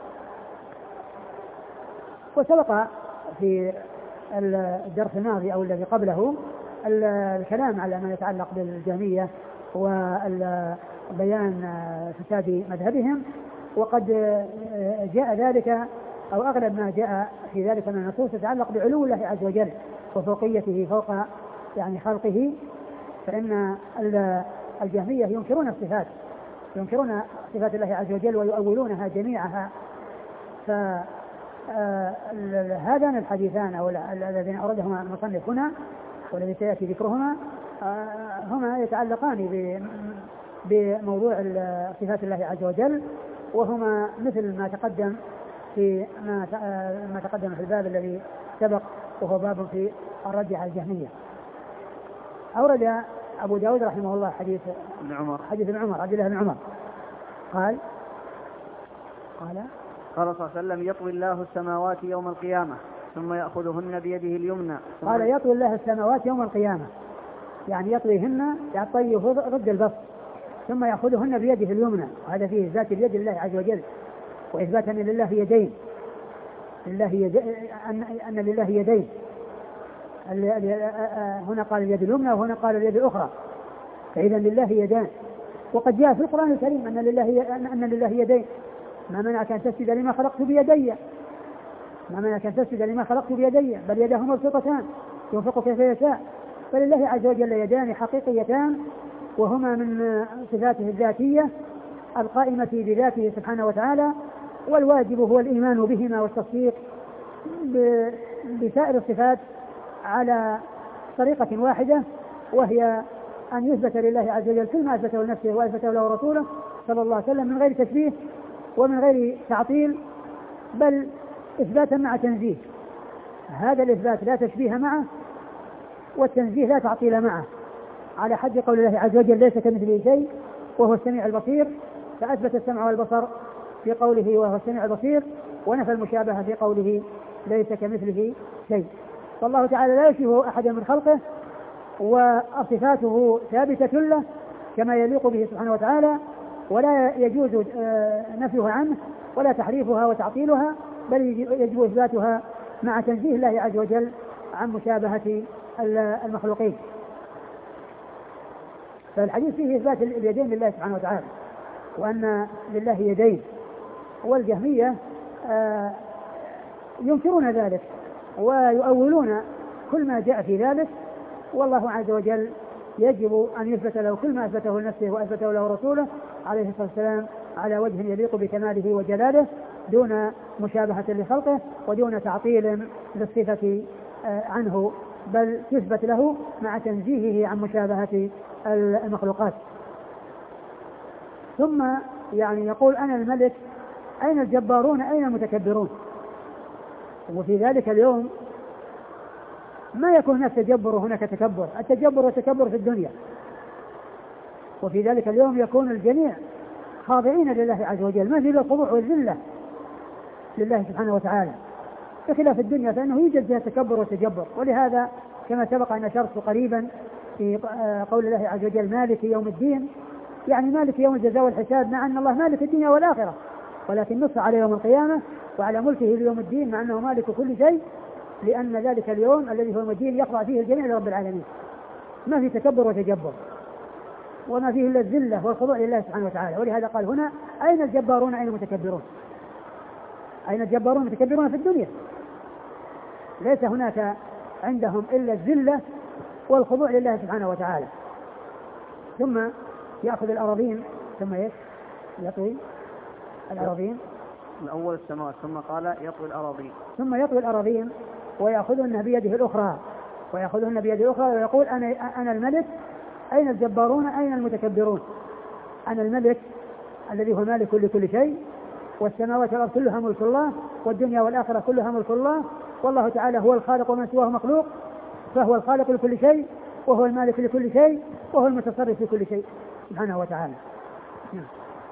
وسبق في الدرس الماضي أو الذي قبله الكلام على ما يتعلق بالجهمية وبيان فساد مذهبهم، وقد جاء ذلك أو أغلب ما جاء في ذلك من النصوص يتعلق بعلو الله عز وجل وفوقيته فوق يعني خلقه. فإن الجهمية ينكرون الصفات ينكرون صفات الله عز وجل ويؤولونها جميعها. فهذان الحديثان أو الذين أوردهما المصنف هنا والذي سيأتي ذكرهما هما يتعلقان بموضوع صفات الله عز وجل، وهما مثل ما تقدم في ما ما تقدم في الباب الذي سبق وهو باب في الرد على الجهمية. أورد أبو داود رحمه الله حديث ابن عمر حديث ابن عمر عبد الله بن عمر قال قال قال صلى الله عليه وسلم يطوي الله السماوات يوم القيامة ثم يأخذهن بيده اليمنى. قال يطوي الله السماوات يوم القيامة يعني يطويهن يطويه ضد البسط ثم يأخذهن بيده اليمنى، وهذا فيه ذات اليد لله عز وجل وإثبات أن لله يدين لله يد... أن... أن لله يدين. هنا قال اليد اليمنى وهنا قال اليد الأخرى، فإذا لله يدان. وقد جاء في القرآن الكريم أن لله أن لله يدين. ما منعك أن تسجد لما خلقت بيدي ما منعك أن تسجد لما خلقت بيدي بل يداه مبسوطتان ينفق كيف يشاء. فلله عز وجل يدان حقيقيتان وهما من صفاته الذاتية القائمة بذاته سبحانه وتعالى، والواجب هو الإيمان بهما والتصديق بسائر الصفات على طريقة واحدة، وهي أن يثبت لله عز وجل كل ما أثبته لنفسه وأثبته له رسوله صلى الله عليه وسلم من غير تشبيه ومن غير تعطيل، بل إثباتا مع تنزيه. هذا الإثبات لا تشبيه معه والتنزيه لا تعطيل معه، على حد قول الله عز وجل ليس كمثله شيء وهو السميع البصير، فأثبت السمع والبصر في قوله وهو السميع البصير، ونفى المشابهة في قوله ليس كمثله شيء. والله تعالى لا يشبه أحدا من خلقه وصفاته ثابتة له كما يليق به سبحانه وتعالى، ولا يجوز نفيها عنه ولا تحريفها وتعطيلها، بل يجب إثباتها مع تنزيه الله عز وجل عن مشابهة المخلوقين. فالحديث فيه إثبات اليدين لله سبحانه وتعالى وأن لله يدين، والجهمية ينكرون ذلك ويؤولون كل ما جاء في ذلك، والله عز وجل يجب أن يثبت له كل ما أثبته لنفسه وأثبته له رسوله عليه الصلاة والسلام على وجه يليق بكماله وجلاله دون مشابهة لخلقه ودون تعطيل للصفة عنه، بل تثبت له مع تنزيهه عن مشابهة المخلوقات. ثم يعني يقول أنا الملك أين الجبارون أين المتكبرون. وفي ذلك اليوم ما يكون هناك تجبر وهناك تكبر، التجبر والتكبر في الدنيا، وفي ذلك اليوم يكون الجميع خاضعين لله عز وجل، ما في الخضوع والذلة لله سبحانه وتعالى. بخلاف الدنيا فإنه يوجد فيها تكبر وتجبر. ولهذا كما سبق أن أشرت قريبا في قول الله عز وجل مالك يوم الدين، يعني مالك يوم الجزاء والحساب، مع أن الله مالك الدنيا والآخرة، ولكن نص على يوم القيامة وعلى ملكه ليوم الدين مع أنه مالك كل شيء، لأن ذلك اليوم الذي هو يوم الدين يخضع فيه الجميع لرب العالمين، ما في تكبر وتجبر وما فيه إلا الذلة والخضوع لله سبحانه وتعالى. ولهذا قال هنا أين الجبارون أين المتكبرون؟ أين الجبارون المتكبرون في الدنيا؟ ليس هناك عندهم إلا الذلة والخضوع لله سبحانه وتعالى. ثم يأخذ الأراضين ثم ايش؟ يطوي الأراضين من أول السماوات ثم قال يطوي الأراضين ثم يطوي الأراضين ويأخذهن بيده الأخرى ويأخذهن بيده الأخرى ويقول أنا أنا الملك أين الجبارون أين المتكبرون؟ أنا الملك الذي هو مالك لكل شيء، والسماوات والأرض كلها ملك الله، والدنيا والآخرة كلها ملك الله، والله تعالى هو الخالق ومن سواه مخلوق، فهو الخالق لكل شيء وهو المالك لكل شيء وهو المتصرف في كل شيء سبحانه وتعالى. نعم.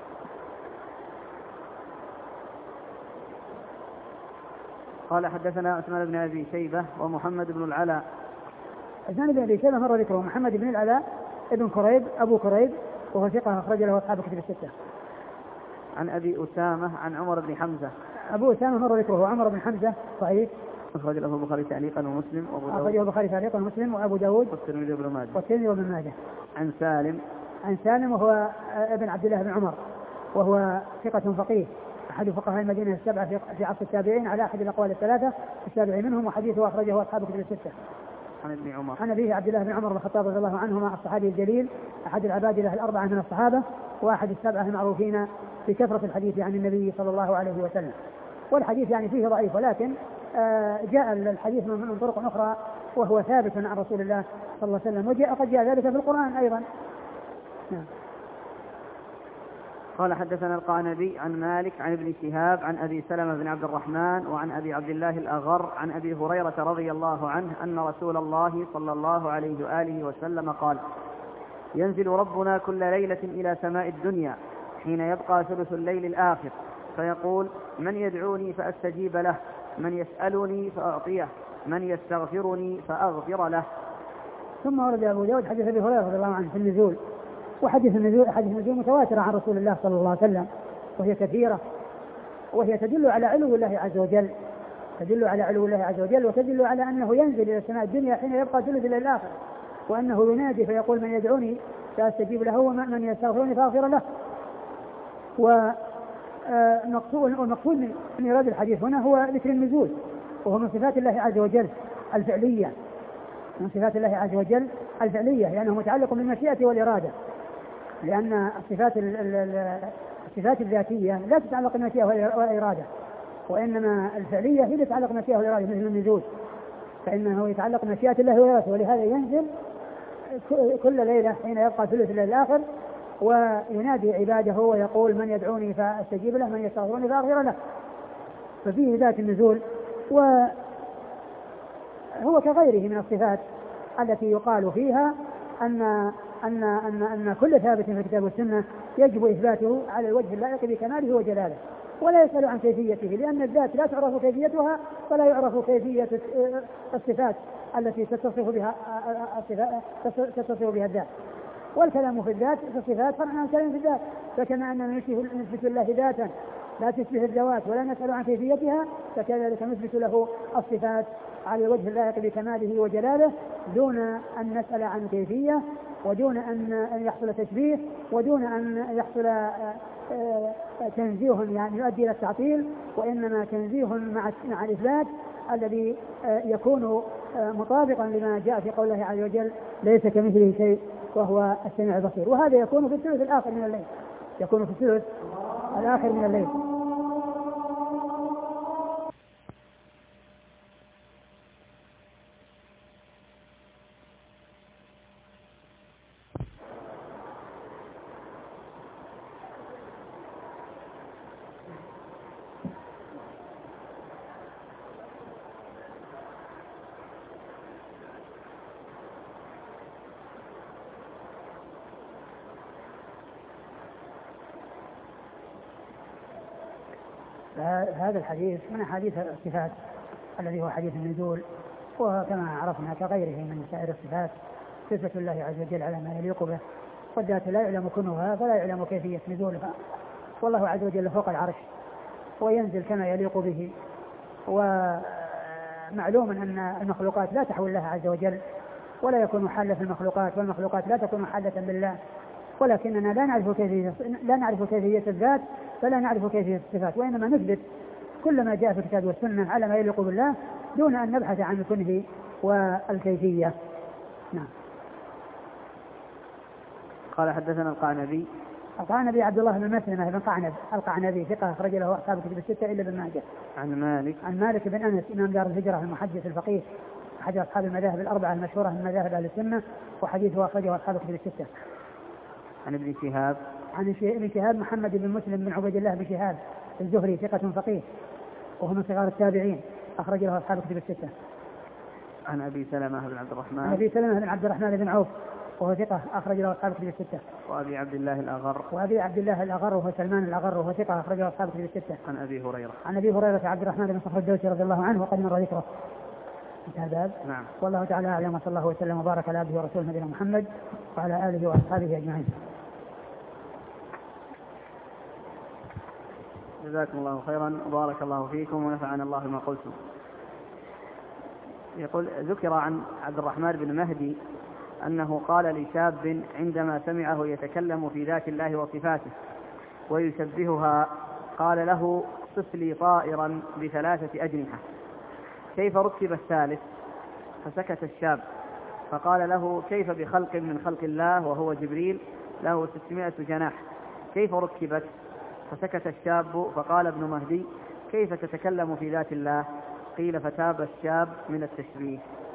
قال حدثنا عثمان بن أبي شيبة ومحمد بن العلاء. عثمان بن أبي شيبة مر ذكره. محمد بن العلاء ابن كريب أبو كريب وهو ثقة أخرج له أصحاب الكتب الستة. عن أبي أسامة عن عمر بن حمزة. أبو أسامة مر ذكره. عمر بن حمزة صحيح أخرج له البخاري تعليقا ومسلم وأبو داود. أخرج له البخاري تعليقا ومسلم وأبو داود والترمذي وابن ماجه. والترمذي وابن ماجه. عن سالم عن سالم وهو ابن عبد الله بن عمر وهو ثقة فقيه أحد فقهاء المدينة السبعة في عصر التابعين على أحد الأقوال الثلاثة السابع منهم، وحديثه أخرجه أصحاب الكتب الستة. عن ابن عمر عن أبيه عبد الله بن عمر بن الخطاب رضي الله عنهما الصحابي الجليل أحد العباد له الأربعة من الصحابة وأحد السبعة المعروفين في كثرة الحديث عن النبي صلى الله عليه وسلم. والحديث يعني فيه ضعيف، ولكن جاء الحديث من طرق أخرى وهو ثابت عن رسول الله صلى الله عليه وسلم، وجاء قد جاء ذلك في القرآن أيضا. نعم. قال حدثنا القعنبي عن مالك عن ابن شهاب عن أبي سلمة بن عبد الرحمن وعن أبي عبد الله الأغر عن أبي هريرة رضي الله عنه أن رسول الله صلى الله عليه وآله وسلم قال: ينزل ربنا كل ليلة إلى سماء الدنيا حين يبقى ثلث الليل الآخر فيقول: من يدعوني فأستجيب له، من يسألني فأعطيه، من يستغفرني فأغفر له. ثم ورد أبو داود حديث أبي هريرة رضي الله عنه في النزول، وحديث النزول حديث النزول متواترة عن رسول الله صلى الله عليه وسلم، وهي كثيرة، وهي تدل على علو الله عز وجل تدل على علو الله عز وجل وتدل على أنه ينزل إلى سماء الدنيا حين يبقى ثلث الليل الآخر، وأنه ينادي فيقول: من يدعوني فأستجيب له، ومن يستغفرني فأغفر له. والمقصود من إيراد الحديث هنا هو ذكر النزول، وهو من صفات الله عز وجل الفعلية من صفات الله عز وجل الفعلية لأنه متعلق بالمشيئة والإرادة، لأن الصفات الصفات الذاتية لا تتعلق بالمشيئة والإرادة، وإنما الفعلية هي تتعلق بالمشيئة والإرادة، مثل النزول فإنه يتعلق بمشيئة الله وإرادته، ولهذا ينزل كل ليلة حين يبقى ثلث الليل الآخر وينادي عباده ويقول: من يدعوني فأستجيب له، من يستغفرني فأغفر له. ففيه ذات النزول، وهو كغيره من الصفات التي يقال فيها أن أن أن أن كل ثابت في الكتاب والسنة يجب إثباته على الوجه اللائق بكماله وجلاله، ولا يسأل عن كيفيته، لأن الذات لا تعرف كيفيتها ولا يعرف كيفية الصفات التي تتصف بها تتصف بها الذات. والكلام في الذات في الصفات فرع عن الكلام في الذات، فكما أننا نثبت الله ذاتا لا تشبه الذوات ولا نسأل عن كيفيتها، فكذلك نثبت له الصفات على الوجه اللائق بكماله وجلاله دون أن نسأل عن كيفية، ودون أن يحصل تشبيه، ودون أن يحصل تنزيه يعني يؤدي إلى التعطيل، وإنما تنزيه مع الإثبات الذي يكون مطابقا لما جاء في قول الله عز وجل: ليس كمثله شيء وهو السميع البصير. وهذا يكون في الثلث الآخر من الليل يكون في الثلث الآخر من الليل. هذا الحديث من أحاديث الصفات الذي هو حديث النزول، وكما عرفنا كغيره من سائر الصفات صفة الله عز وجل على ما يليق به، والذات لا يعلم كنها فلا يعلم كيفية نزولها، والله عز وجل فوق العرش وينزل كما يليق به. ومعلوم أن المخلوقات لا تحوي الله عز وجل ولا يكون حالة في المخلوقات، والمخلوقات لا تكون حالة بالله، ولكننا لا نعرف كيفية لا نعرف كيفية الذات فلا نعرف كيفية الصفات، وإنما نثبت كل ما جاء في الكتاب والسنة على ما يليق بالله دون أن نبحث عن الكنه والكيفية. نعم. قال حدثنا القعنبي. القعنبي عبد الله بن مسلمة بن قعنب القعنبي ثقة أخرج له أصحاب الكتب الستة إلا ابن ماجه. عن مالك. عن مالك بن أنس إمام دار الهجرة المحدث الفقيه أحد أصحاب المذاهب الأربعة المشهورة من مذاهب أهل السنة، وحديثه أخرجه أصحاب الكتب الستة. عن ابن شهاب. عن ابن شهاب محمد بن مسلم بن عبيد الله بن شهاب الزهري ثقة فقيه وهو من صغار التابعين أخرج له أصحاب الكتب الستة. عن أبي سلمة بن عبد الرحمن. عن أبي سلمة بن عبد الرحمن بن عوف وهو ثقة أخرج له أصحاب الكتب الستة. وأبي عبد الله الأغر. وأبي عبد الله الأغر وهو سلمان الأغر وهو ثقة أخرج له أصحاب الكتب الستة. عن أبي هريرة. عن أبي هريرة عبد الرحمن بن صخر الدوسي رضي الله عنه وقد مر ذكره. هذا نعم. والله تعالى أعلم، وصلى الله وسلم وبارك على عبده ورسوله نبينا محمد وعلى آله وأصحابه أجمعين. جزاكم الله خيرا وبارك الله فيكم ونفعنا الله بما قلتم. يقول ذكر عن عبد الرحمن بن مهدي أنه قال لشاب عندما سمعه يتكلم في ذات الله وصفاته ويشبهها، قال له صف لي طائرا بثلاثة أجنحة، كيف ركب الثالث؟ فسكت الشاب، فقال له كيف بخلق من خلق الله وهو جبريل له ستمائة جناح، كيف ركبت؟ فسكت الشاب، فقال ابن مهدي كيف تتكلم في ذات الله؟ قيل فتاب الشاب من التشبيه.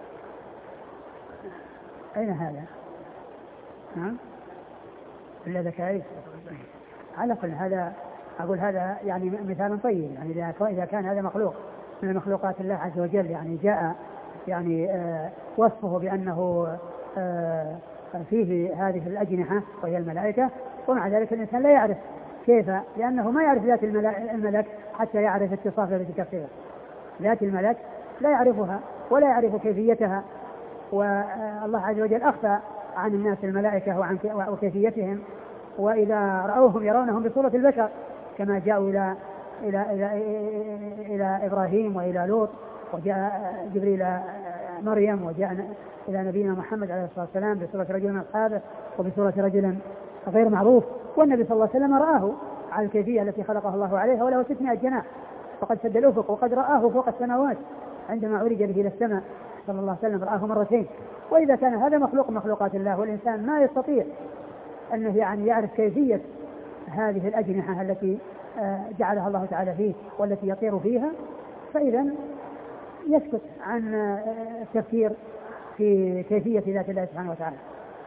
أين هذا؟ نعم إلا ذكائي على كل هذا أقول هذا يعني مثال طيب، يعني إذا كان هذا مخلوق من مخلوقات الله عز وجل يعني جاء يعني آه وصفه بأنه آه فيه هذه الأجنحة وهي الملائكة، ومع ذلك الإنسان لا يعرف كيف، لأنه ما يعرف ذات الملك حتى يعرف اتصاف ذات الصفة. ذات الملك لا يعرفها ولا يعرف كيفيتها، والله عز وجل أخفى عن الناس الملائكة وعن وكيفيتهم، وإذا رأوهم يرونهم بصورة البشر كما جاءوا إلى إلى إلى إلى إبراهيم وإلى لوط، وجاء جبريل مريم، وجاء إلى نبينا محمد عليه الصلاة والسلام بصورة رجل من أصحابه وبصورة رجل غير معروف، والنبي صلى الله عليه وسلم رآه على الكيفية التي خلقه الله عليها وله ستمائة جناح فقد سد الأفق، وقد رآه فوق السماوات عندما عرج به إلى السماء صلى الله عليه وسلم رآه مرتين. وإذا كان هذا مخلوق مخلوقات الله والإنسان ما يستطيع أنه يعني يعرف كيفية هذه الأجنحة التي جعلها الله تعالى فيه والتي يطير فيها، فإذا يسكت عن التفكير في كيفية ذات الله سبحانه وتعالى.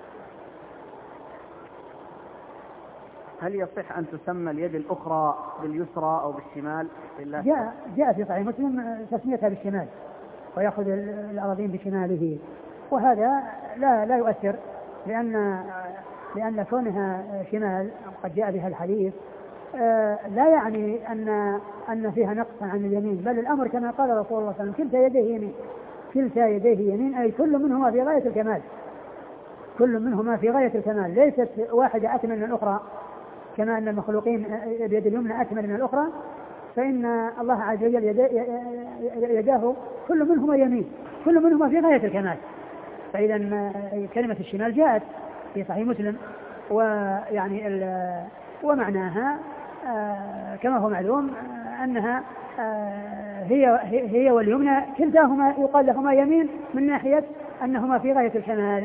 هل يصح أن تسمى اليد الأخرى باليسرى أو بالشمال لله؟ جاء جاء في صحيح مسلم تسميتها بالشمال ويأخذ الأراضين بشماله، وهذا لا لا يؤثر، لأن لأن كونها شمال قد جاء بها الحديث لا يعني أن أن فيها نقص عن اليمين، بل الأمر كما قال رسول الله صلى الله عليه وسلم كلتا يديه يمين، كلتا يديه يمين، أي كل منهما في غاية الكمال، كل منهما في غاية الكمال، ليست واحدة أكمل من الأخرى، كما أن المخلوقين بيد اليمنى أكمل من الأخرى، فإن الله عز وجل يداه كل منهما يمين، كل منهما في غاية الكمال. فإذا كلمة الشمال جاءت في صحيح مسلم، ويعني ومعناها كما هو معلوم أنها هي هي واليمنى كلتاهما يقال لهما يمين من ناحية أنهما في غاية الكمال.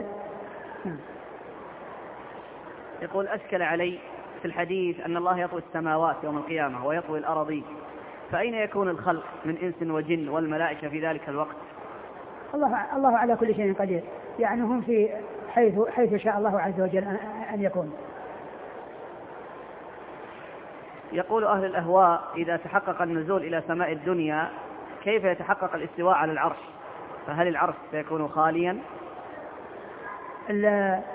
يقول أشكل علي في الحديث أن الله يطوي السماوات يوم القيامة ويطوي الأراضين، فأين يكون الخلق من إنس وجن والملائكة في ذلك الوقت؟ الله الله على كل شيء قدير، يعني هم في حيث حيث شاء الله عز وجل أن يكون. يقول أهل الأهواء إذا تحقق النزول إلى سماء الدنيا كيف يتحقق الاستواء على العرش؟ فهل العرش سيكون خاليا؟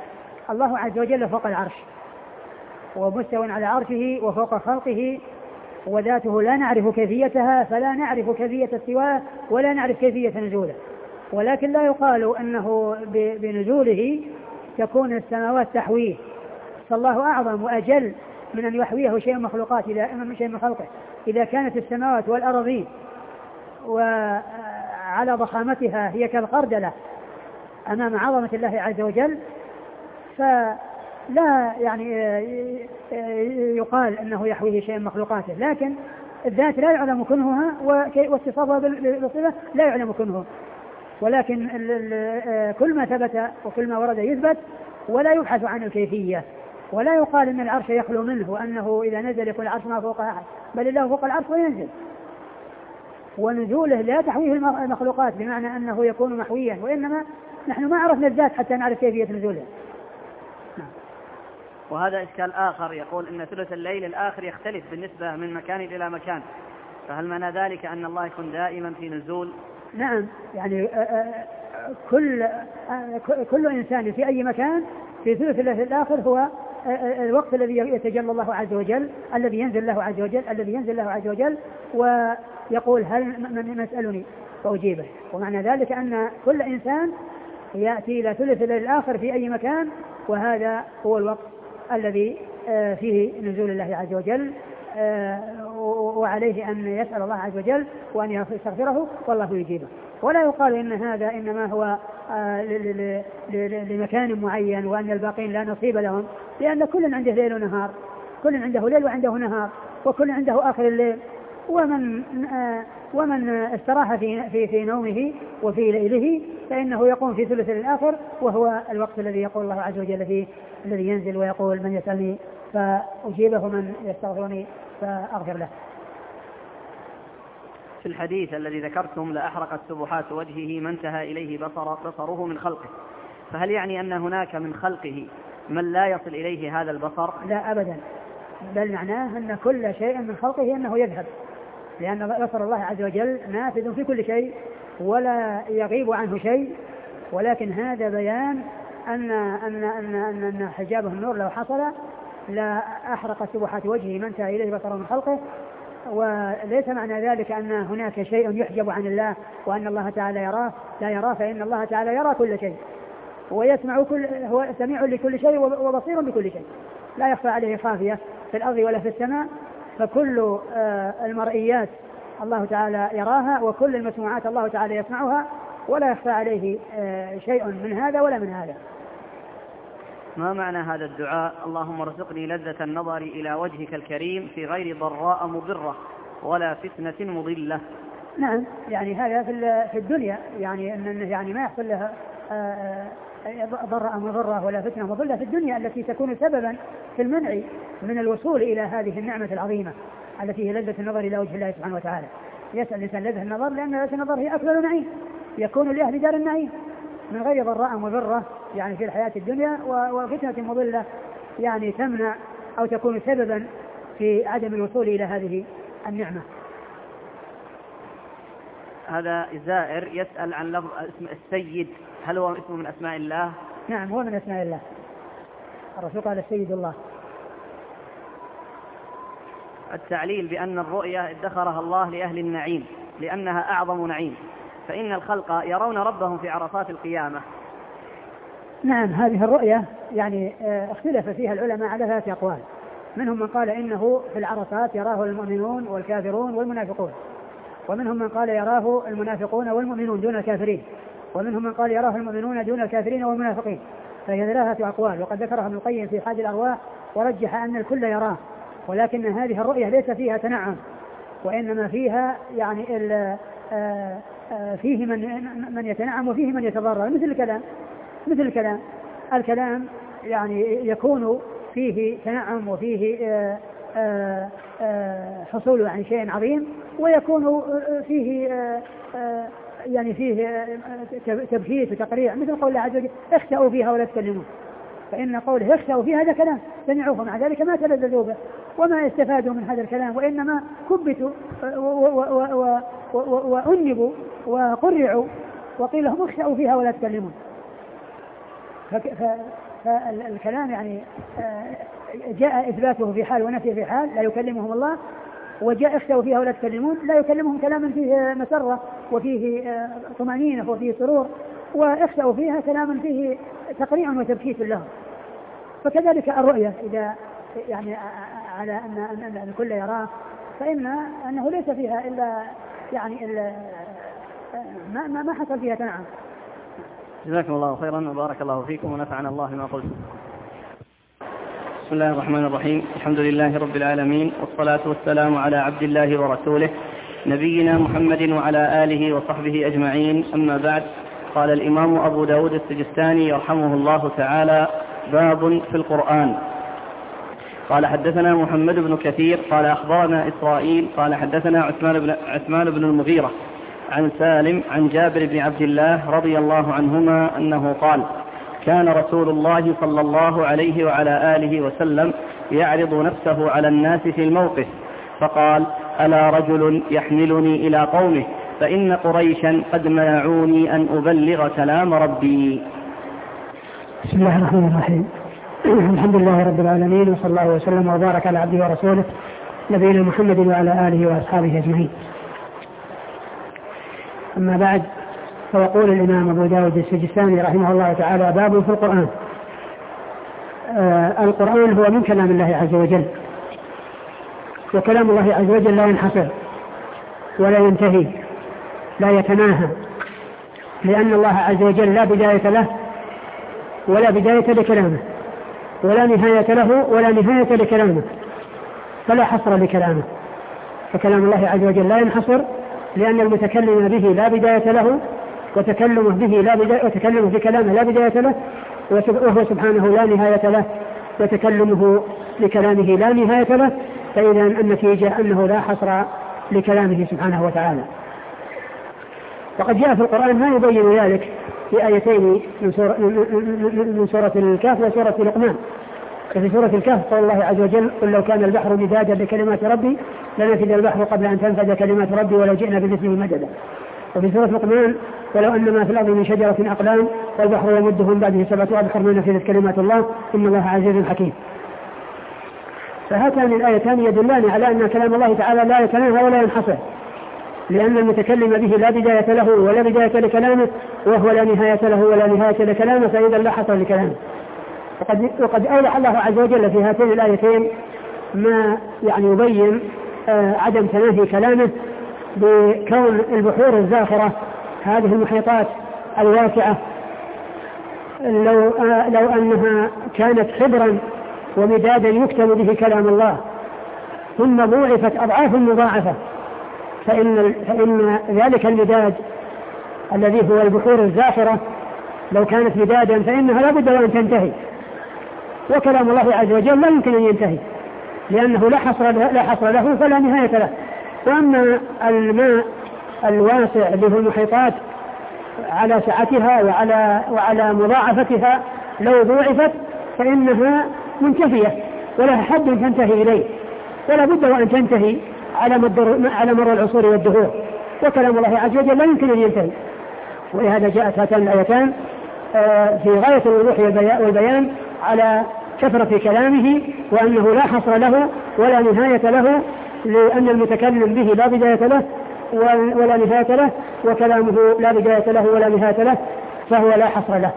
الله عز وجل فوق العرش ومستوى على عرشه وفوق خلقه وذاته لا نعرف كيفيتها، فلا نعرف كيفية استواه ولا نعرف كيفية نزوله. ولكن لا يقال أنه بنزوله تكون السماوات تحويه، فالله أعظم وأجل من أن يحويه شيء مخلوقات إذا من شيء من خلقه. إذا كانت السماوات والأرضين وعلى ضخامتها هي كالخردلة أمام عظمة الله عز وجل، فلا يعني يقال أنه يحويه شيء من مخلوقاته، لكن الذات لا يعلم كنهها واتصافها بالصفة لا يعلم كنهه. ولكن كل ما ثبت وكل ما ورد يثبت ولا يبحث عن الكيفية، ولا يقال أن العرش يخلو منه وأنه إذا نزل يكون العرش ما فوق أحد، بل الله فوق العرش وينزل. ونزوله لا تحويه المخلوقات بمعنى أنه يكون محويا، وإنما نحن ما عرفنا الذات حتى نعرف كيفية نزوله. وهذا إشكال آخر، يقول إن ثلث الليل الآخر يختلف بالنسبة من مكان إلى مكان، فهل معنى ذلك أن الله يكون دائما في نزول؟ نعم، يعني كل كل إنسان في أي مكان في ثلث الليل الآخر هو الوقت الذي يتجلى الله عز وجل، الذي ينزل الله عز وجل الذي ينزل الله عز وجل ويقول هل من يسألني فأجيبه. ومعنى ذلك أن كل إنسان يأتي إلى ثلث الليل الآخر في أي مكان، وهذا هو الوقت الذي فيه نزول الله عز وجل، وعليه أن يسأل الله عز وجل وأن يستغفره والله يجيبه. ولا يقال إن هذا إنما هو لمكان معين وأن الباقين لا نصيب لهم، لأن كل عنده ليل ونهار، كل عنده ليل وعنده نهار، وكل عنده آخر الليل. ومن ومن استراح في في في نومه وفي ليله فإنه يقوم في ثلث الآخر، وهو الوقت الذي يقول الله عز وجل فيه، الذي ينزل ويقول من يسألني فأجيبه من يستغفرني فأغفر له. في الحديث الذي ذكرتم لأحرقت سبحات وجهه ما انتهى إليه بصر بصره من خلقه، فهل يعني أن هناك من خلقه من لا يصل إليه هذا البصر؟ لا أبدا، بل معناه أن كل شيء من خلقه أنه يذهب، لأن بصر الله عز وجل نافذ في كل شيء ولا يغيب عنه شيء. ولكن هذا بيان أن أن أن أن, أن حجابه النور لو حصل لا أحرق سبحات وجهه ما انتهى إليه بصره من خلقه. وليس معنى ذلك أن هناك شيء يحجب عن الله وأن الله تعالى يراه، لا يراه، فإن الله تعالى يرى كل شيء ويسمع كل، هو سميع لكل شيء وبصير بكل شيء، لا يخفى عليه خافية في الأرض ولا في السماء. فكل المرئيات الله تعالى يراها، وكل المسموعات الله تعالى يسمعها، ولا يخفى عليه شيء من هذا ولا من هذا. ما معنى هذا الدعاء؟ اللهم ارزقني لذة النظر إلى وجهك الكريم في غير ضراء مضرة ولا فتنة مضلة. نعم، يعني هذا في الدنيا، يعني أن يعني ما يحصل لها ضراء مضرة ولا فتنة مضلة في الدنيا، التي تكون سببا في المنع من الوصول إلى هذه النعمة العظيمة التي هي لذة النظر إلى وجه الله سبحانه وتعالى. يسأل الإنسان لذة النظر لأن لذة النظر هي أكبر نعيم يكون لأهل دار النعيم من غير ضراء مضرة، يعني في الحياة الدنيا، وفتنة مضلة يعني تمنع أو تكون سببا في عدم الوصول إلى هذه النعمة. هذا زائر يسأل عن لفظ اسم السيد، هل هو اسم من أسماء الله؟ نعم، هو من أسماء الله، الرسول قال السيد الله. التعليل بأن الرؤيا ادخرها الله لأهل النعيم لأنها أعظم نعيم، فإن الخلق يرون ربهم في عرصات القيامة. نعم، هذه الرؤيا يعني اختلف فيها العلماء على ثلاثة أقوال. منهم من قال إنه في العرصات يراه المؤمنون والكافرون والمنافقون، ومنهم من قال يراه المنافقون والمؤمنون دون الكافرين، ومنهم من قال يراه المؤمنون دون الكافرين والمنافقين. فهي ثلاثة أقوال، وقد ذكرها ابن القيم في حاد الأرواح ورجح أن الكل يراه، ولكن هذه الرؤية ليس فيها تنعم، وإنما فيها يعني فيه من من يتنعم وفيه من يتضرر، مثل الكلام مثل الكلام الكلام يعني يكون فيه تنعم وفيه حصول عن شيء عظيم، ويكون فيه يعني فيه تبكيت وتقريع، مثل قول الله عز وجل اخسأوا فيها ولا تكلمون. فإن قوله اخسأوا فيها هذا كلام سمعوه، مع ذلك ما تلذذوا به وما استفادوا من هذا الكلام، وإنما كبتوا وأنبوا وقرعوا وقيل لهم اخسأوا فيها ولا تكلمون. فالكلام يعني جاء إثباته في حال ونفيه في حال، لا يكلمهم الله وجاء اخشوا فيها ولا تكلمون لا يكلمهم كلاما فيه مسرة وفيه طمأنينة وفيه سرور، واخشوا فيها كلاما فيه تقريع وتبكيت لهم. فكذلك الرؤية إذا يعني على أن, أن الكل يراه فإن أنه ليس فيها إلا يعني إلا ما, ما, ما حصل فيها تنعم. جزاكم الله خيرا وبارك الله فيكم ونفعنا الله ما قلتم. بسم الله الرحمن الرحيم. الحمد لله رب العالمين، والصلاة والسلام على عبد الله ورسوله نبينا محمد وعلى آله وصحبه أجمعين، أما بعد. قال الإمام أبو داود السجستاني يرحمه الله تعالى: باب في القرآن. قال حدثنا محمد بن كثير قال أخبرنا إسرائيل قال حدثنا عثمان بن, عثمان بن المغيرة عن سالم عن جابر بن عبد الله رضي الله عنهما أنه قال: كان رسول الله صلى الله عليه وعلى آله وسلم يعرض نفسه على الناس في الموقف، فقال: ألا رجل يحملني إلى قومه فإن قريشا قد منعوني أن أبلغ كلام ربي. بسم الله الرحمن الرحيم. الحمد لله رب العالمين، وصلى الله وسلم وبارك على عبده ورسوله نبينا محمد وعلى آله وأصحابه أجمعين. أما بعد، فيقول الإمام أبو داود السجستاني رحمه الله تعالى: باب في القرآن. آه القرآن هو من كلام الله عز وجل، وكلام الله عز وجل لا ينحصر ولا ينتهي، لا يتناهى، لأن الله عز وجل لا بداية له ولا بداية لكلامه، ولا نهاية له ولا نهاية لكلامه، فلا حصر لكلامه. فكلام الله عز وجل لا ينحصر، لأن المتكلم به لا بداية له، وتكلمه به لا بداية وتكلمه بكلامه لا بداية له، وهو سبحانه لا نهاية له، وتكلمه بكلامه لا نهاية له. فإذا النتيجة أنه لا حصر لكلامه سبحانه وتعالى. وقد جاء في القرآن ما يبين ذلك في آيتين من سورة, من سورة الكهف وسورة لقمان. ففي سورة الكهف قال الله عز وجل: قل لو كان البحر مدادا لكلمات ربي لنفد البحر قبل أن تنفد كلمات ربي ولو جئنا بمثله مددا. وفي سورة لقمان: ولو أن ما في الأرض من شجرة أقلام والبحر يمده من بعده سبعة أبحر ما نفدت كلمات الله إن الله عزيز حكيم. فهاتان الآيتان يدلان على أن كلام الله تعالى لا يتناهى ولا ينحصر، لأن المتكلم به لا بداية له ولا بداية لكلامه، وهو لا نهاية له ولا نهاية لكلامه، فإذا لا حصر لكلامه. وقد, وقد أوضح الله عز وجل في هاتين الآيتين ما يعني يبين آه عدم تناهي كلامه، بكون البحور الزاخرة هذه المحيطات الواسعة لو, آه لو أنها كانت حبرا ومدادا يكتب به كلام الله ثم ضوعفت أضعاف مضاعفة، فإن, فإن ذلك المداد الذي هو البحور الزاخرة لو كانت مدادا فإنها لا بد وأن تنتهي، وكلام الله عز وجل لا يمكن أن ينتهي، لأنه لا حصر له, لا حصر له فلا نهاية له. وأما الماء الواسع اللي هو المحيطات على سعتها وعلى, وعلى مضاعفتها لو ضوعفت فإنها منتهية ولها حد تنتهي إليه، ولا بد وأن تنتهي على مر, على مر العصور والدهور، وكلام الله عز وجل لا يمكن أن ينتهي. ولهذا جاءت هاتان الآيتان في غاية الوضوح والبيان على كثرة كلامه، وأنه لا حصر له ولا نهاية له، لأن المتكلم به لا بداية له ولا نهاية له، وكلامه لا بداية له ولا نهاية له، فهو لا حصر له.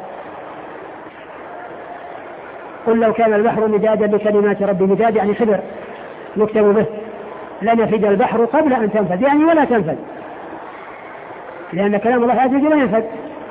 قل لو كان البحر مدادا لكلمات ربي، مداد يعني حبر يكتب به، لنفد البحر قبل أن تنفد، يعني ولا تنفد، لأن كلام الله عز وجل لا ينفد.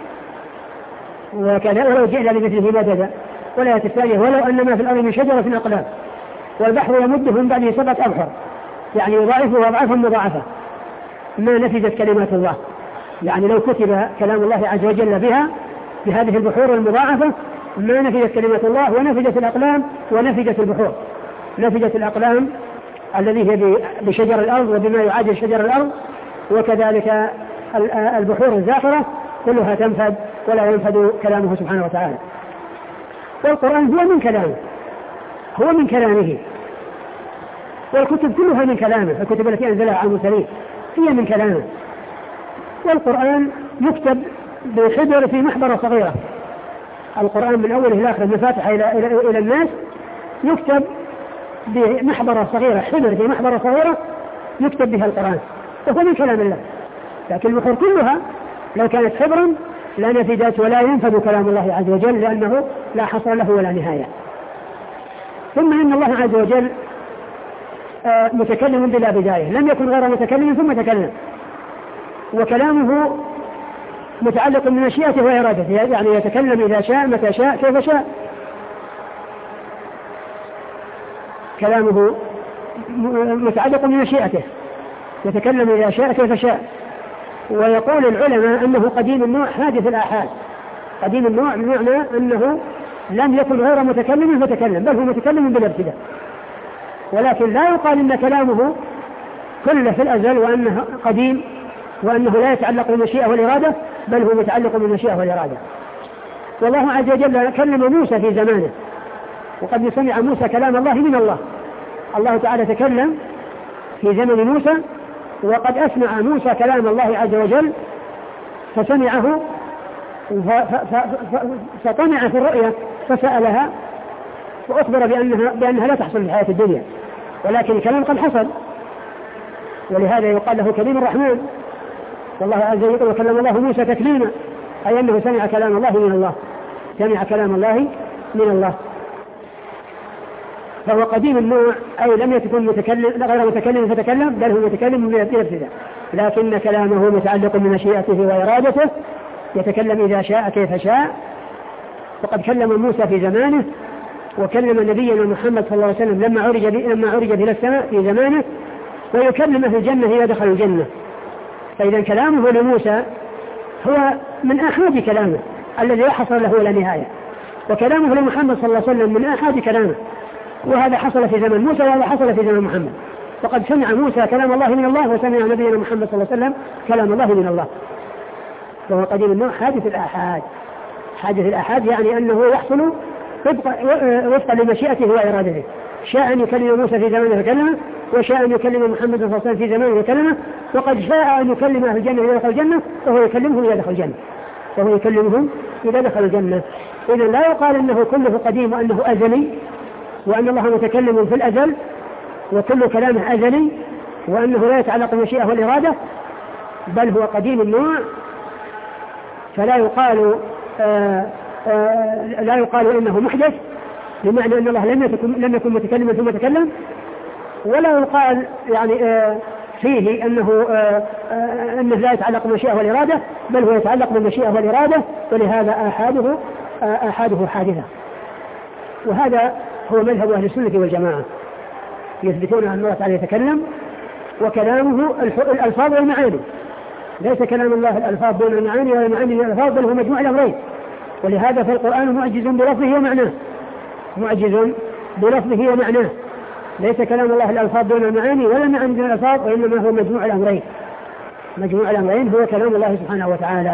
ولو جئنا بمثله مددا. ولا الثانية: ولو أن ما في الأرض من شجرة أقلام والبحر يمده من بعده سبعة أبحر، يعني يضاعفه أضعافا مضاعفة، ما نفدت كلمات الله. يعني لو كتب كلام الله عز وجل بها بهذه البحور المضاعفة ما نفدت كلمات الله، ونفدت الأقلام ونفدت البحور. نفدت الأقلام الذي هي بشجر الأرض وبما يعادل شجر الأرض، وكذلك البحور الزاخرة كلها تنفد ولا ينفد كلامه سبحانه وتعالى. والقرآن هو من كلامه، هو من كلامه، والكتب كلها من كلامه، الكتب التي أنزلها على المرسلين هي من كلامه. والقرآن يكتب بحبر في محبرة صغيرة، القرآن من أوله إلى آخره مفاتح إلى, إلى, إلى الناس يكتب بمحبرة صغيرة، حبر في محبرة صغيرة، يكتب بها القرآن وهو من كلام الله. لكن البحور كلها لو كانت حبرا لا نفدت ولا ينفد كلام الله عز وجل لأنه لا حصر له ولا نهاية. ثم إن الله عز وجل متكلم بلا بداية، لم يكن غير متكلم ثم تكلم، وكلامه متعلق بمشيئته وإرادته، يعني يتكلم إذا شاء متى شاء كيف شاء. كلامه متعلق بمشيئته، يتكلم إذا شاء كيف شاء. ويقول العلماء أنه قديم النوع حادث الآحاد. قديم النوع بمعنى أنه لم يكن غير متكلم فتكلم، بل هو متكلم بلا ابتداء. ولكن لا يقال إن كلامه كله في الأزل وأنه قديم وأنه لا يتعلق بالمشيئة والإرادة، بل هو متعلق بالمشيئة والإرادة. والله عز وجل كلم موسى في زمانه، وقد سمع موسى كلام الله من الله. الله تعالى تكلم في زمن موسى، وقد أسمع موسى كلام الله عز وجل فسمعه فطمع في الرؤيا فسألها وأخبر بأنها, بأنها لا تحصل في الحياة الدنيا، ولكن الكلام قد حصل، ولهذا يقال له كليم الرحمن. والله عز وجل وكلم الله موسى تكليما، أي أنه سمع كلام الله من الله، سمع كلام الله من الله. فهو قديم النوع، أي لم يكن متكلم غير متكلم فتكلم، بل هو متكلم بلا ابتداء، لكن كلامه متعلق بمشيئته وإرادته، يتكلم إذا شاء كيف شاء. وقد كلم موسى في زمانه، وكلم نبينا محمد صلى الله عليه وسلم لما عرج لما عرج إلى السماء في زمانه، ويكلم في الجنة إذا دخل الجنة. فإذا كلامه لموسى هو من آحاد كلامه الذي لا حصر له ولا نهاية، وكلامه لمحمد صلى الله عليه وسلم من آحاد كلامه، وهذا حصل في زمن موسى وهذا حصل في زمن محمد. وقد سمع موسى كلام الله من الله، وسمع نبينا محمد صلى الله عليه وسلم كلام الله من الله. وهو قديم النوع حادث الآحاد. حادث الآحاد يعني أنه يحصل وفقا لمشيئته وإرادته. شاء أن يكلم موسى في زمانه فكلمه، وشاء أن يكلم محمد صلى الله عليه وسلم في زمانه وكلمه، وقد شاء أن يكلم أهل الجنة إذا دخل الجنة، وهو يكلمهم إذا دخل الجنة وهو يكلمهم إذا دخل الجنة. إذا لا يقال أنه كله قديم وأنه أزلي، وأن الله متكلم في الأزل وكل كلامه أزلي، وأنه لا يتعلق بالمشيئة والإرادة، بل هو قديم النوع. فلا يقال آآ آآ لا يقال إنه محدث، بمعنى أن الله لم يكن لم يكن متكلما ثم تكلم، ولا يقال يعني فيه أنه أنه لا يتعلق بالمشيئة والإرادة، بل هو يتعلق بالمشيئة والإرادة، ولهذا آحاده آحاده حادثة. وهذا هو مذهب أهل السنة والجماعة، يثبتون أن الله تعالى يتكلم، وكلامه الألفاظ والمعاني، ليس كلام الله الألفاظ دون المعاني ولا المعاني دون الألفاظ، بل هو مجموع الأمرين. ولهذا في القرآن معجز بلفظه ومعناه، معجز بلفظه ومعناه، ليس كلام الله الألفاظ دون المعاني ولا المعاني دون الألفاظ، وإنما هو مجموع الأمرين. مجموع الأمرين هو كلام الله سبحانه وتعالى.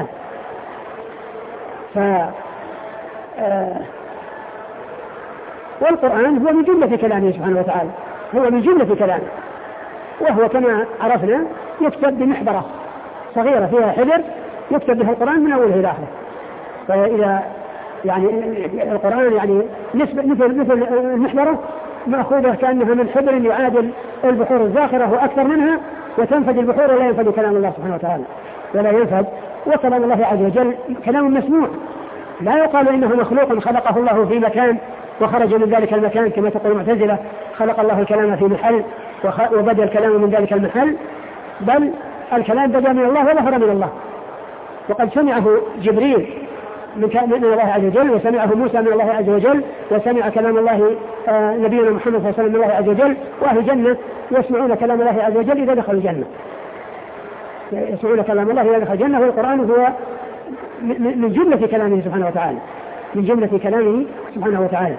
ف آه والقرآن هو من جملة كلامه سبحانه وتعالى، هو من جملة كلامه، وهو كما عرفنا يكتب بمحبرة صغيرة فيها حبر يكتب بها القرآن من أوله إلى آخره. فإذا يعني القرآن يعني نسبة مثل مثل المحبرة مأخوذة كأنها من حبر يعادل البحور الزاخرة وأكثر منها، وتنفد البحور ولا ينفد كلام الله سبحانه وتعالى، ولا ينفد. وكلام الله عز وجل كلام مسموع، لا يقال إنه مخلوق خلقه الله في مكان وخرج من ذلك المكان كما تقول المعتزلة، خلق الله الكلام في محل وبدأ الكلام من ذلك المحل، بل الكلام بدأ من الله وظهر من الله. وقد سمعه جبريل من الله عز وجل، وسمعه موسى من الله عز وجل، وسمع كلام الله آه نبينا محمد صلى الله عليه وسلم من الله عز وجل. وأهل الجنة يسمعون كلام الله عز وجل إذا دخلوا الجنة، يسمعون كلام الله إذا دخلوا الجنة. والقرآن هو من جملة كلامه سبحانه وتعالى، من جملة كلامه سبحانه وتعالى.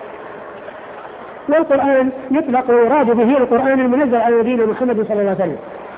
والقرآن يطلق ويراد به القرآن المنزل على نبينا محمد صلى الله عليه وسلم،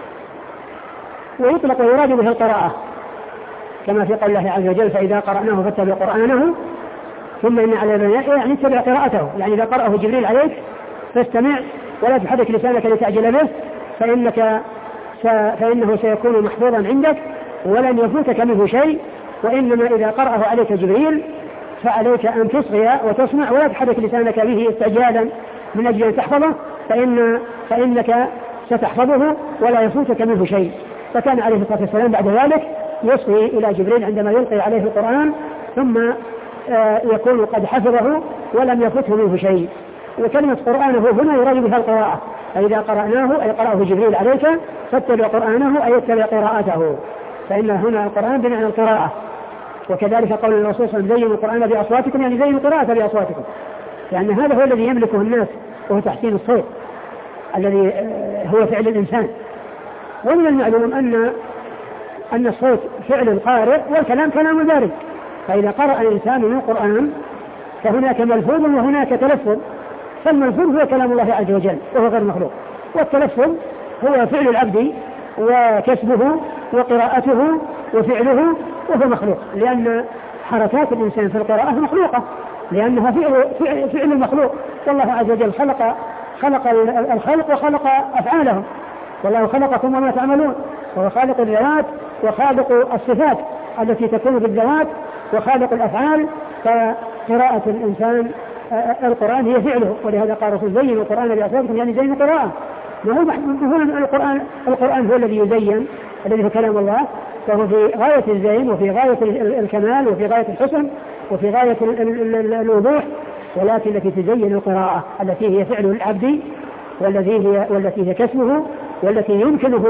ويطلق ويراد به القراءة، كما في قول الله عز وجل: فإذا قرأناه فاتبع قرآنه ثم إن على البيان، يعني اتبع قراءته، يعني إذا قرأه جبريل عليك فاستمع ولا تحرك لسانك لتعجل به، فإنك س... فإنه سيكون محفوظا عندك ولن يفوتك منه شيء. وإنما إذا قرأه عليك جبريل فعليك أن تصغي وتسمع ولا تحرك لسانك به استعجالا من أجل أن تحفظه، فإن فإنك ستحفظه ولا يفوتك منه شيء. فكان عليه الصلاة والسلام بعد ذلك يصغي إلى جبريل عندما يلقي عليه القرآن ثم يكون قد حفظه ولم يفته منه شيء. وكلمة قرآنه هنا يراد بها القراءة، فإذا قرأناه أي قرأه جبريل عليك فاتبع قرآنه أي اتبع قراءته، فإن هنا القرآن بمعنى القراءة. وكذلك قول الرسول صلى الله عليه وسلم زينوا القرآن بأصواتكم، يعني زينوا القراءة بأصواتكم، لأن يعني هذا هو الذي يملكه الناس وهو تحسين الصوت الذي هو فعل الإنسان. ومن المعلوم أن أن الصوت فعل القارئ والكلام كلام البارئ، فإذا قرأ الإنسان من القرآن فهناك ملفوظ وهناك تلفظ، فالملفوظ هو كلام الله عز وجل وهو غير مخلوق، والتلفظ هو فعل العبد وكسبه وقراءته وفعله وهو مخلوق، لأن حركات الإنسان في القراءة مخلوقة لأنها فعل, فعل, فعل المخلوق. والله عز وجل خلق خلق الخلق وخلق أفعالهم، والله خلقكم وما تعملون، وهو خالق الذوات وخالق الصفات التي تكون بالذوات وخالق الأفعال. فقراءة الإنسان القرآن هي فعله، ولهذا قال الرسول زينوا القرآن بأصواتكم، يعني زين القراءة. القرآن القرآن هو الذي يزين، الذي هو كلام الله، فهو في غاية الزين وفي غاية الكمال وفي غاية الحسن وفي غاية الوضوح، ولكن التي تزين القراءة التي هي فعل العبد والتي هي والتي هي كسبه والتي يمكنه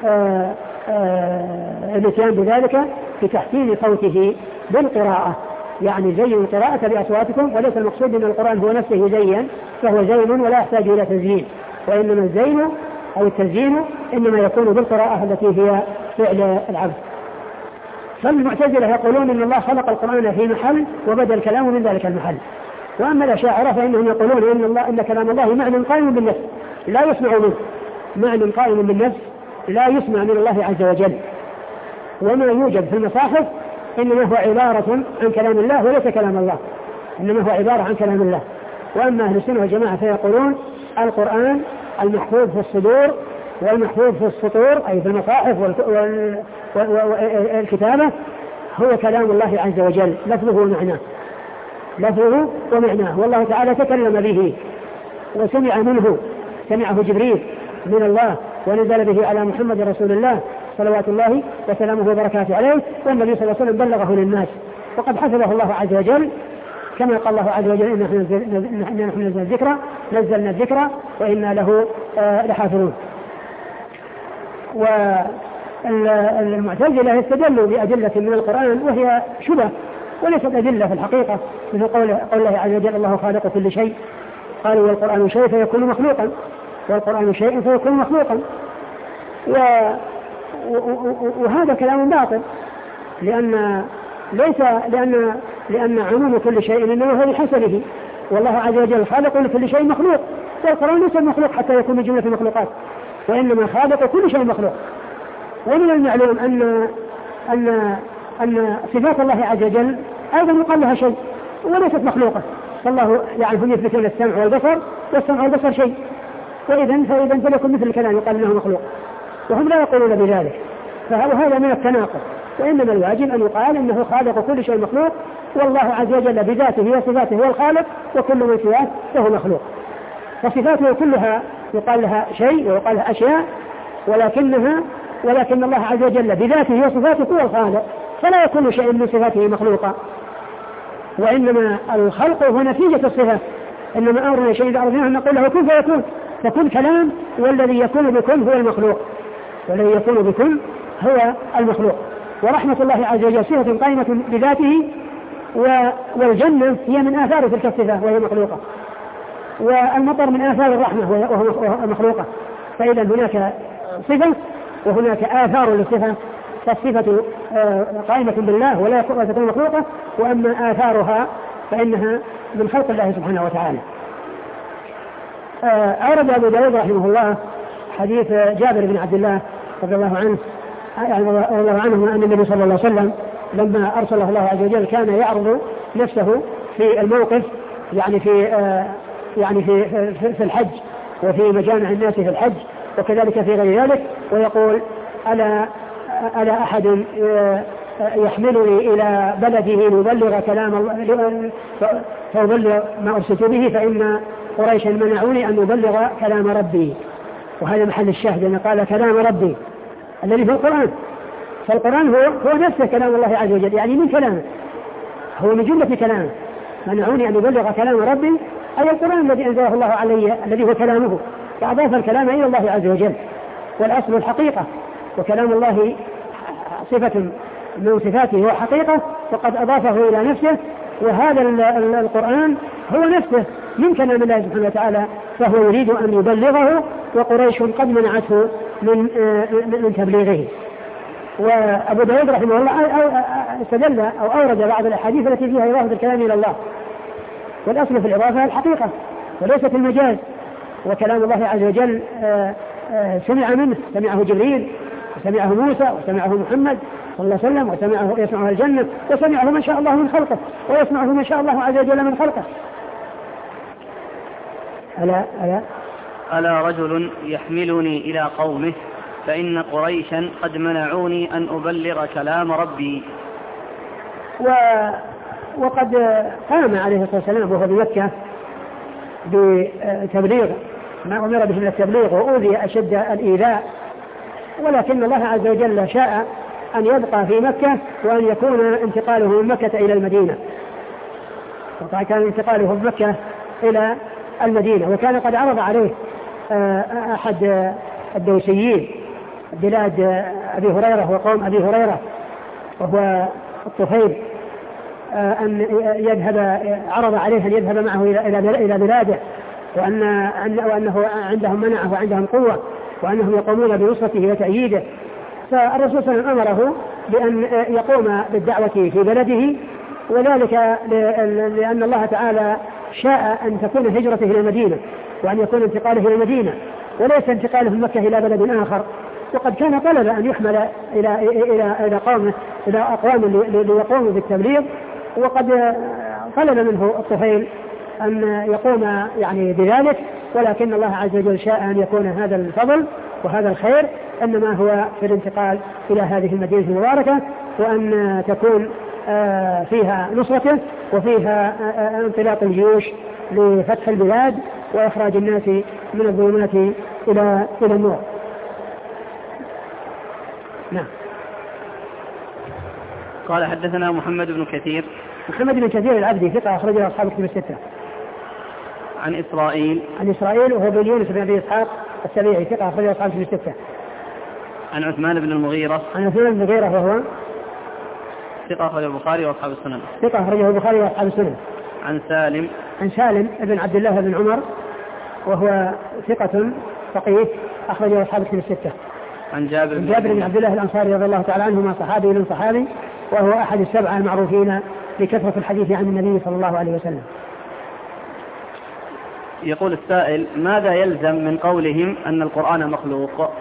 الاتيان بذلك في تحسين صوته بالقراءة، يعني زينوا القراءة بأصواتكم. وليس المقصود أن القرآن هو نفسه يزين، فهو زين ولا يحتاج إلى تزيين، وإنما الزين أو التزيين إنما يكون بالقراءة التي هي فعل العبد. فالمعتزلة يقولون إن الله خلق القرآن في محل وبدأ الكلام من ذلك المحل. وأما الأشاعرة فإنهم يقولون إن, الله إن كلام الله معنى قائم بالنفس لا يسمع منه، معنى قائم بالنفس لا يسمع من الله عز وجل. وما يوجد في المصاحف إنما هو عبارة عن كلام الله وليس كلام الله، إنما هو عبارة عن كلام الله. وأما أهل السنة والجماعة فيقولون القرآن المحفوظ في الصدور والمحفوظ في السطور أي في المصاحف والكتابة هو كلام الله عز وجل، لفظه ومعناه، لفظه ومعناه. والله تعالى تكلم به وسمع منه، سمعه جبريل من الله ونزل به على محمد رسول الله صلوات الله وسلامه وبركاته عليه، والنبي صلى الله عليه وسلم بلغه للناس وقد حفظه الله عز وجل، كما قال الله عز وجل إن نحن نزلنا الذكر نزلنا الذكر وإنا له لحافظون. والمعتزلة يستدلوا بأدلة من القرآن وهي شبه وليست أدلة في الحقيقة، مثل قول الله عز وجل الله خالق كل شيء، قالوا والقرآن شيء فيكون مخلوقا، والقرآن شيء فيكون مخلوقا. و... وهذا كلام باطل، لأن ليس لأن لأن عموم كل شيء إنما هو بحسبه، والله عز وجل خالق لكل شيء مخلوق، والقرآن ليس مخلوق حتى يكون من جملة المخلوقات، وإنما خالق كل شيء مخلوق. ومن المعلوم أن أن أن صفات الله عز وجل أيضا يقال لها شيء وليست مخلوقة، فالله يعني هم يثبتون السمع والبصر والسمع والبصر شيء، وإذا فإذا فليكن مثل الكلام يقال انه مخلوق، وهم لا يقولون بذلك، فهذا من التناقض. وإنما الواجب أن يقال انه خالق كل شيء مخلوق، والله عز وجل بذاته وصفاته هو الخالق، وكل من سواه فهو مخلوق. فصفاته كلها يقال لها شيء ويقال لها أشياء، ولكنها ولكن الله عز وجل بذاته وصفاته هو الخالق، فلا يكون شيء من صفاته مخلوقا، وإنما الخلق هو نتيجة الصفات. إنما أمرنا شيء إذا أردنا أن نقول له كن فيكون، فكل كلام والذي يكون بكل هو المخلوق، والذي يكون بكل هو المخلوق. ورحمة الله عز وجل صفة قائمة بذاته، والجنة هي من آثار تلك الصفة وهي مخلوقة، والمطر من آثار الرحمة وهو مخلوقة. فإذا هناك صفة وهناك آثار للصفة، فالصفة قائمة بالله ولا تكون مخلوقة، وأما آثارها فإنها من خلق الله سبحانه وتعالى. أورد أبو داود رحمه الله حديث جابر بن عبد الله رضي الله عنه رضي الله عنه أن النبي صلى الله عليه وسلم لما أرسله الله عز وجل كان يعرض نفسه في الموقف، يعني في يعني في في الحج وفي مجامع الناس في الحج وكذلك في غير ذلك، ويقول ألا ألا أحد يحملني إلى بلده ليبلغ كلام الله فأبلغ ما أرسلت به، فإن قريشا منعوني أن أبلغ كلام ربي. وهذا محل الشاهد أن قال كلام ربي الذي في القرآن. فالقرآن هو, هو نفسه كلام الله عز وجل، يعني من كلامه، هو من جملة كلامه. منعوني أن يبلغ كلام ربي أي القرآن الذي أنزله الله علي الذي هو كلامه، فأضاف الكلام إلى الله عز وجل، والأصل الحقيقة، وكلام الله صفة من صفاته هو حقيقة وقد أضافه إلى نفسه، وهذا القرآن هو نفسه من كلام الله سبحانه وتعالى، فهو يريد أن يبلغه، وقريش قد منعته من من تبليغه. وأبو داود رحمه الله استدل أو أورد بعض الأحاديث التي فيها إضافة الكلام إلى الله، والأصل في الإضافة الحقيقة وليست المجاز. وكلام الله عز وجل سمع منه، سمعه جبريل وسمعه موسى وسمعه محمد صلى الله عليه وسلم، وسمعه يسمعه الجنة، وسمعه من شاء الله من خلقه، ويسمعه من شاء الله عز وجل من خلقه. ألا ألا ألا رجل يحملني إلى قومه فإن قريشا قد منعوني أن أبلغ كلام ربي. و... وقد قام عليه الصلاة والسلام وهو بمكة بتبليغ ما أمر به من التبليغ، وأوذي أشد الإيذاء، ولكن الله عز وجل شاء أن يبقى في مكة وأن يكون انتقاله من مكة إلى المدينة. وقد كان انتقاله من مكة إلى المدينة، وكان قد عرض عليه أحد الدوسيين بلاد أبي هريرة وقوم أبي هريرة وهو الطفيل أن يذهب، عرض عليه أن يذهب معه إلى بلاده، وأن وأنه عندهم منعه وعندهم قوة، وأنهم يقومون بنصرته وتأييده. فالرسول صلى الله عليه وسلم أمره بأن يقوم بالدعوة في بلده، وذلك لأن الله تعالى شاء أن تكون هجرته إلى المدينة، وأن يكون انتقاله إلى المدينة وليس انتقاله من مكة إلى بلد آخر. وقد كان طلب أن يحمل إلى إلى إلى قومه إلى أقوام ليقوموا بالتبليغ، وقد طلب منه الطفيل أن يقوم يعني بذلك، ولكن الله عز وجل شاء أن يكون هذا الفضل وهذا الخير إنما هو في الانتقال إلى هذه المدينة المباركة، وأن تكون فيها نصرته وفيها انطلاق الجيوش لفتح البلاد وإخراج الناس من الظلمات إلى إلى النور. نعم. قال حدثنا محمد بن كثير. محمد بن كثير العبدي ثقة أخرجه أصحاب كتب الستة. عن إسرائيل. عن إسرائيل وهو بن يونس بن أبي إسحاق السبيعي ثقة أخرجه أصحاب كتب الستة. عن عثمان بن المغيرة. عن عثمان بن المغيرة وهو ثقة أخرجه البخاري وأصحاب السنن. ثقة أخرجه البخاري وأصحاب السنن. عن سالم. عن سالم بن عبد الله بن عمر وهو ثقة فقيه أخرجه أصحاب كتب الستة. عن جابر بن, جابر بن عبد الله الأنصاري رضي الله تعالى عنهما صحابي من صحابي، وهو أحد السبعة المعروفين بكثرة الحديث عن النبي صلى الله عليه وسلم. يقول السائل: ماذا يلزم من قولهم أن القرآن مخلوق؟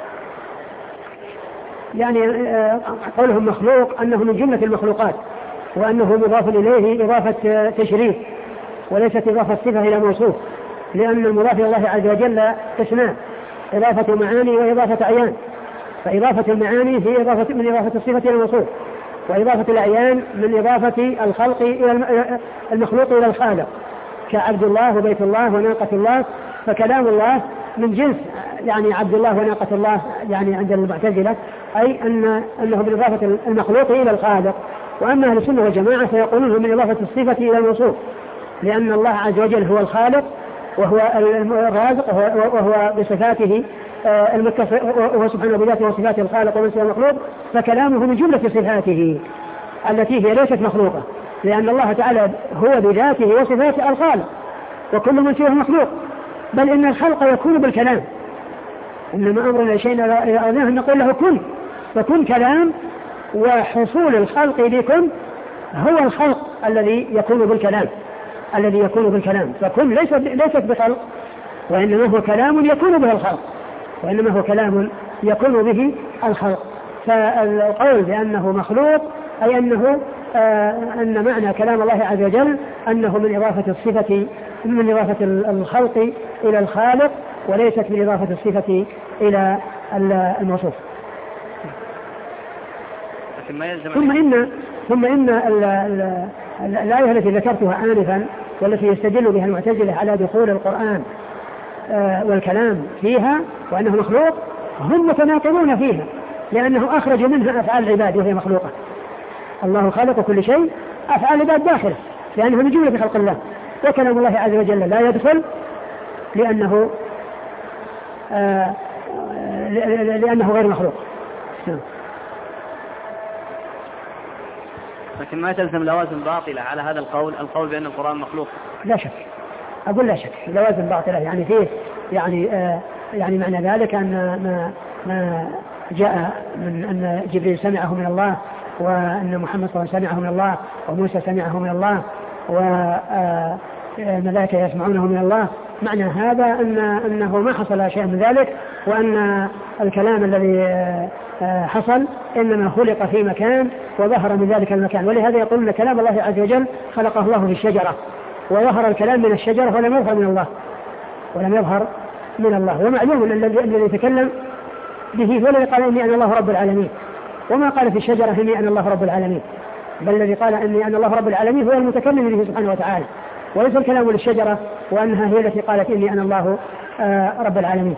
يعني قولهم مخلوق أنه من جملة المخلوقات، وأنه مضاف إليه إضافة تشريف وليست إضافة صفة إلى موصوف، لأن المضاف إلى الله عز وجل قسمان: إضافة معاني وإضافة أعيان. فإضافة المعاني هي إضافة من إضافة الصفة إلى الموصوف، وإضافة الأعيان من إضافة الخلق إلى المخلوق إلى الخالق، كعبد الله وبيت الله وناقة الله. فكلام الله من جنس يعني عبد الله وناقة الله يعني عند المعتزلة، أي أن أنه من إضافة المخلوق إلى الخالق. وأما أهل السنة والجماعة فيقولون من إضافة الصفة إلى الموصوف، لأن الله عز وجل هو الخالق وهو الرازق وهو بصفاته المتصف، وهو سبحانه بذاته وصفاته الخالق ومن سوى المخلوق، فكلامه من جملة صفاته التي هي ليست مخلوقة، لأن الله تعالى هو بذاته وصفاته الخالق، وكل من سواه مخلوق. بل إن الخلق يكون بالكلام، إنما أمرنا شيء إذا أردناه نقول له كن، فكن كلام، وحصول الخلق لكم هو الخلق الذي يكون بالكلام الذي يكون بالكلام فكن ليست ليست بخلق، وإنما هو كلام يكون به الخلق وإنما هو كلام يكون به الخلق. فالقول بأنه مخلوق أي أنه آه أن معنى كلام الله عز وجل أنه من إضافة الصفة من إضافة الخلق إلى الخالق، وليست من إضافة الصفة إلى الموصوف. ثم إن ثم إن الآية التي ذكرتها آنفا والتي يستدل بها المعتزلة على دخول القرآن والكلام فيها وأنه مخلوق هم متناقضون فيها، لأنه أخرج منها أفعال العباد وهي مخلوقة. الله خالق كل شيء، أفعال العباد داخله لأنه من جملة خلق الله، وكلام الله عز وجل لا يدخل لأنه آه لأنه غير مخلوق. لكن ما تلزم لوازم باطلة على هذا القول، القول بأن القرآن مخلوق. لا شك، أقول لا شك لوازم باطلة، يعني فيه يعني آه يعني معنى ذلك أن ما, ما جاء من أن جبريل سمعه من الله، وأن محمد صلى الله عليه وسلم سمعه من الله، وموسى سمعه من الله، والملائكة يسمعونه من الله. معنى هذا أن أنه ما حصل شيء من ذلك، وأن الكلام الذي حصل إنما خلق في مكان وظهر من ذلك المكان. ولهذا يقول أن كلام الله عز وجل خلقه الله في الشجرة، وظهر الكلام من الشجرة ولم يظهر من الله ولم يظهر من الله. ومعلوم أن الذي يتكلم به هو الذي قال إني أنا الله رب العالمين، وما قال في الشجرة إني أنا الله رب العالمين، بل الذي قال إني أنا الله رب العالمين هو المتكلم به سبحانه وتعالى، وليس الكلام للشجرة وأنها هي التي قالت إني أنا الله رب العالمين.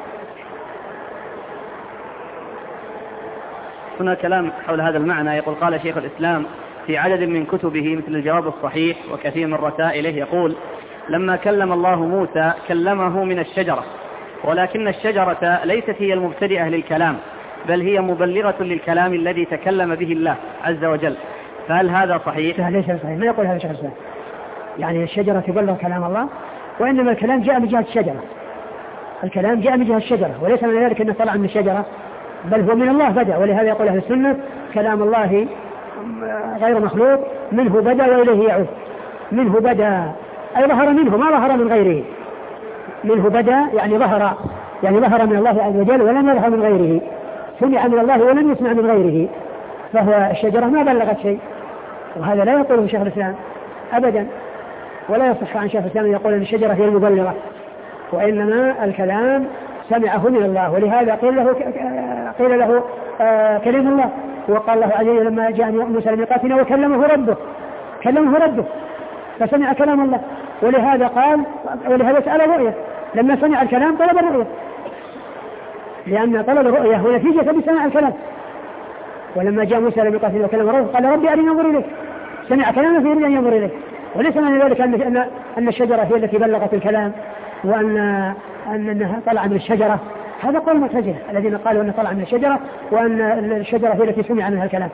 هنا كلام حول هذا المعنى. يقول قال شيخ الإسلام في عدد من كتبه مثل الجواب الصحيح وكثير من رسائله، يقول لما كلم الله موسى كلمه من الشجرة، ولكن الشجرة ليست هي المبتدئة للكلام، بل هي مبلغة للكلام الذي تكلم به الله عز وجل، فهل هذا صحيح؟ لا ليس صحيح، ما يقول هذا شيخ الإسلام. يعني الشجرة تبلغ كلام الله، وإنما الكلام جاء من جهة الشجرة، الكلام جاء من جهة الشجرة، وليس من ذلك أنه طلع من الشجرة، بل هو من الله بدأ. ولهذا يقول أهل السنة كلام الله غير مخلوق، منه بدأ وإليه يعود. منه بدأ أي ظهر منه، ما ظهر من غيره. منه بدأ يعني ظهر، يعني ظهر من الله عز وجل ولم يظهر من غيره، سمع من الله ولم يسمع من غيره، فهو الشجرة ما بلغت شيء. وهذا لا يقوله شيخ الإسلام أبدا، ولا يصح عن شيخ الإسلام يقول أن الشجرة هي المبلغة، وإنما الكلام سمعه من الله. ولهذا قيل له, قيل له آه كلم الله، وقال الله عليه لما جاء موسى لميقاتنا وكلمه ربه، كلمه ربه فسمع كلام الله. ولهذا قال، ولهذا سأل الرؤية، لما سمع الكلام طلب الرؤية، لأن طلب الرؤية هو نتيجة بسماع الكلام. ولما جاء موسى لميقاتنا وكلمه ربه قال ربي أرني أنظر إليك، سمع كلامه فيريد أن ينظر إليه. وليس معنى ذلك أن أن الشجرة هي التي بلغت الكلام، وأن أنها طلع من الشجرة. هذا قول المعتزلة الذين قالوا أنه طلع من الشجرة، وأن الشجرة هي التي سمع منها الكلام.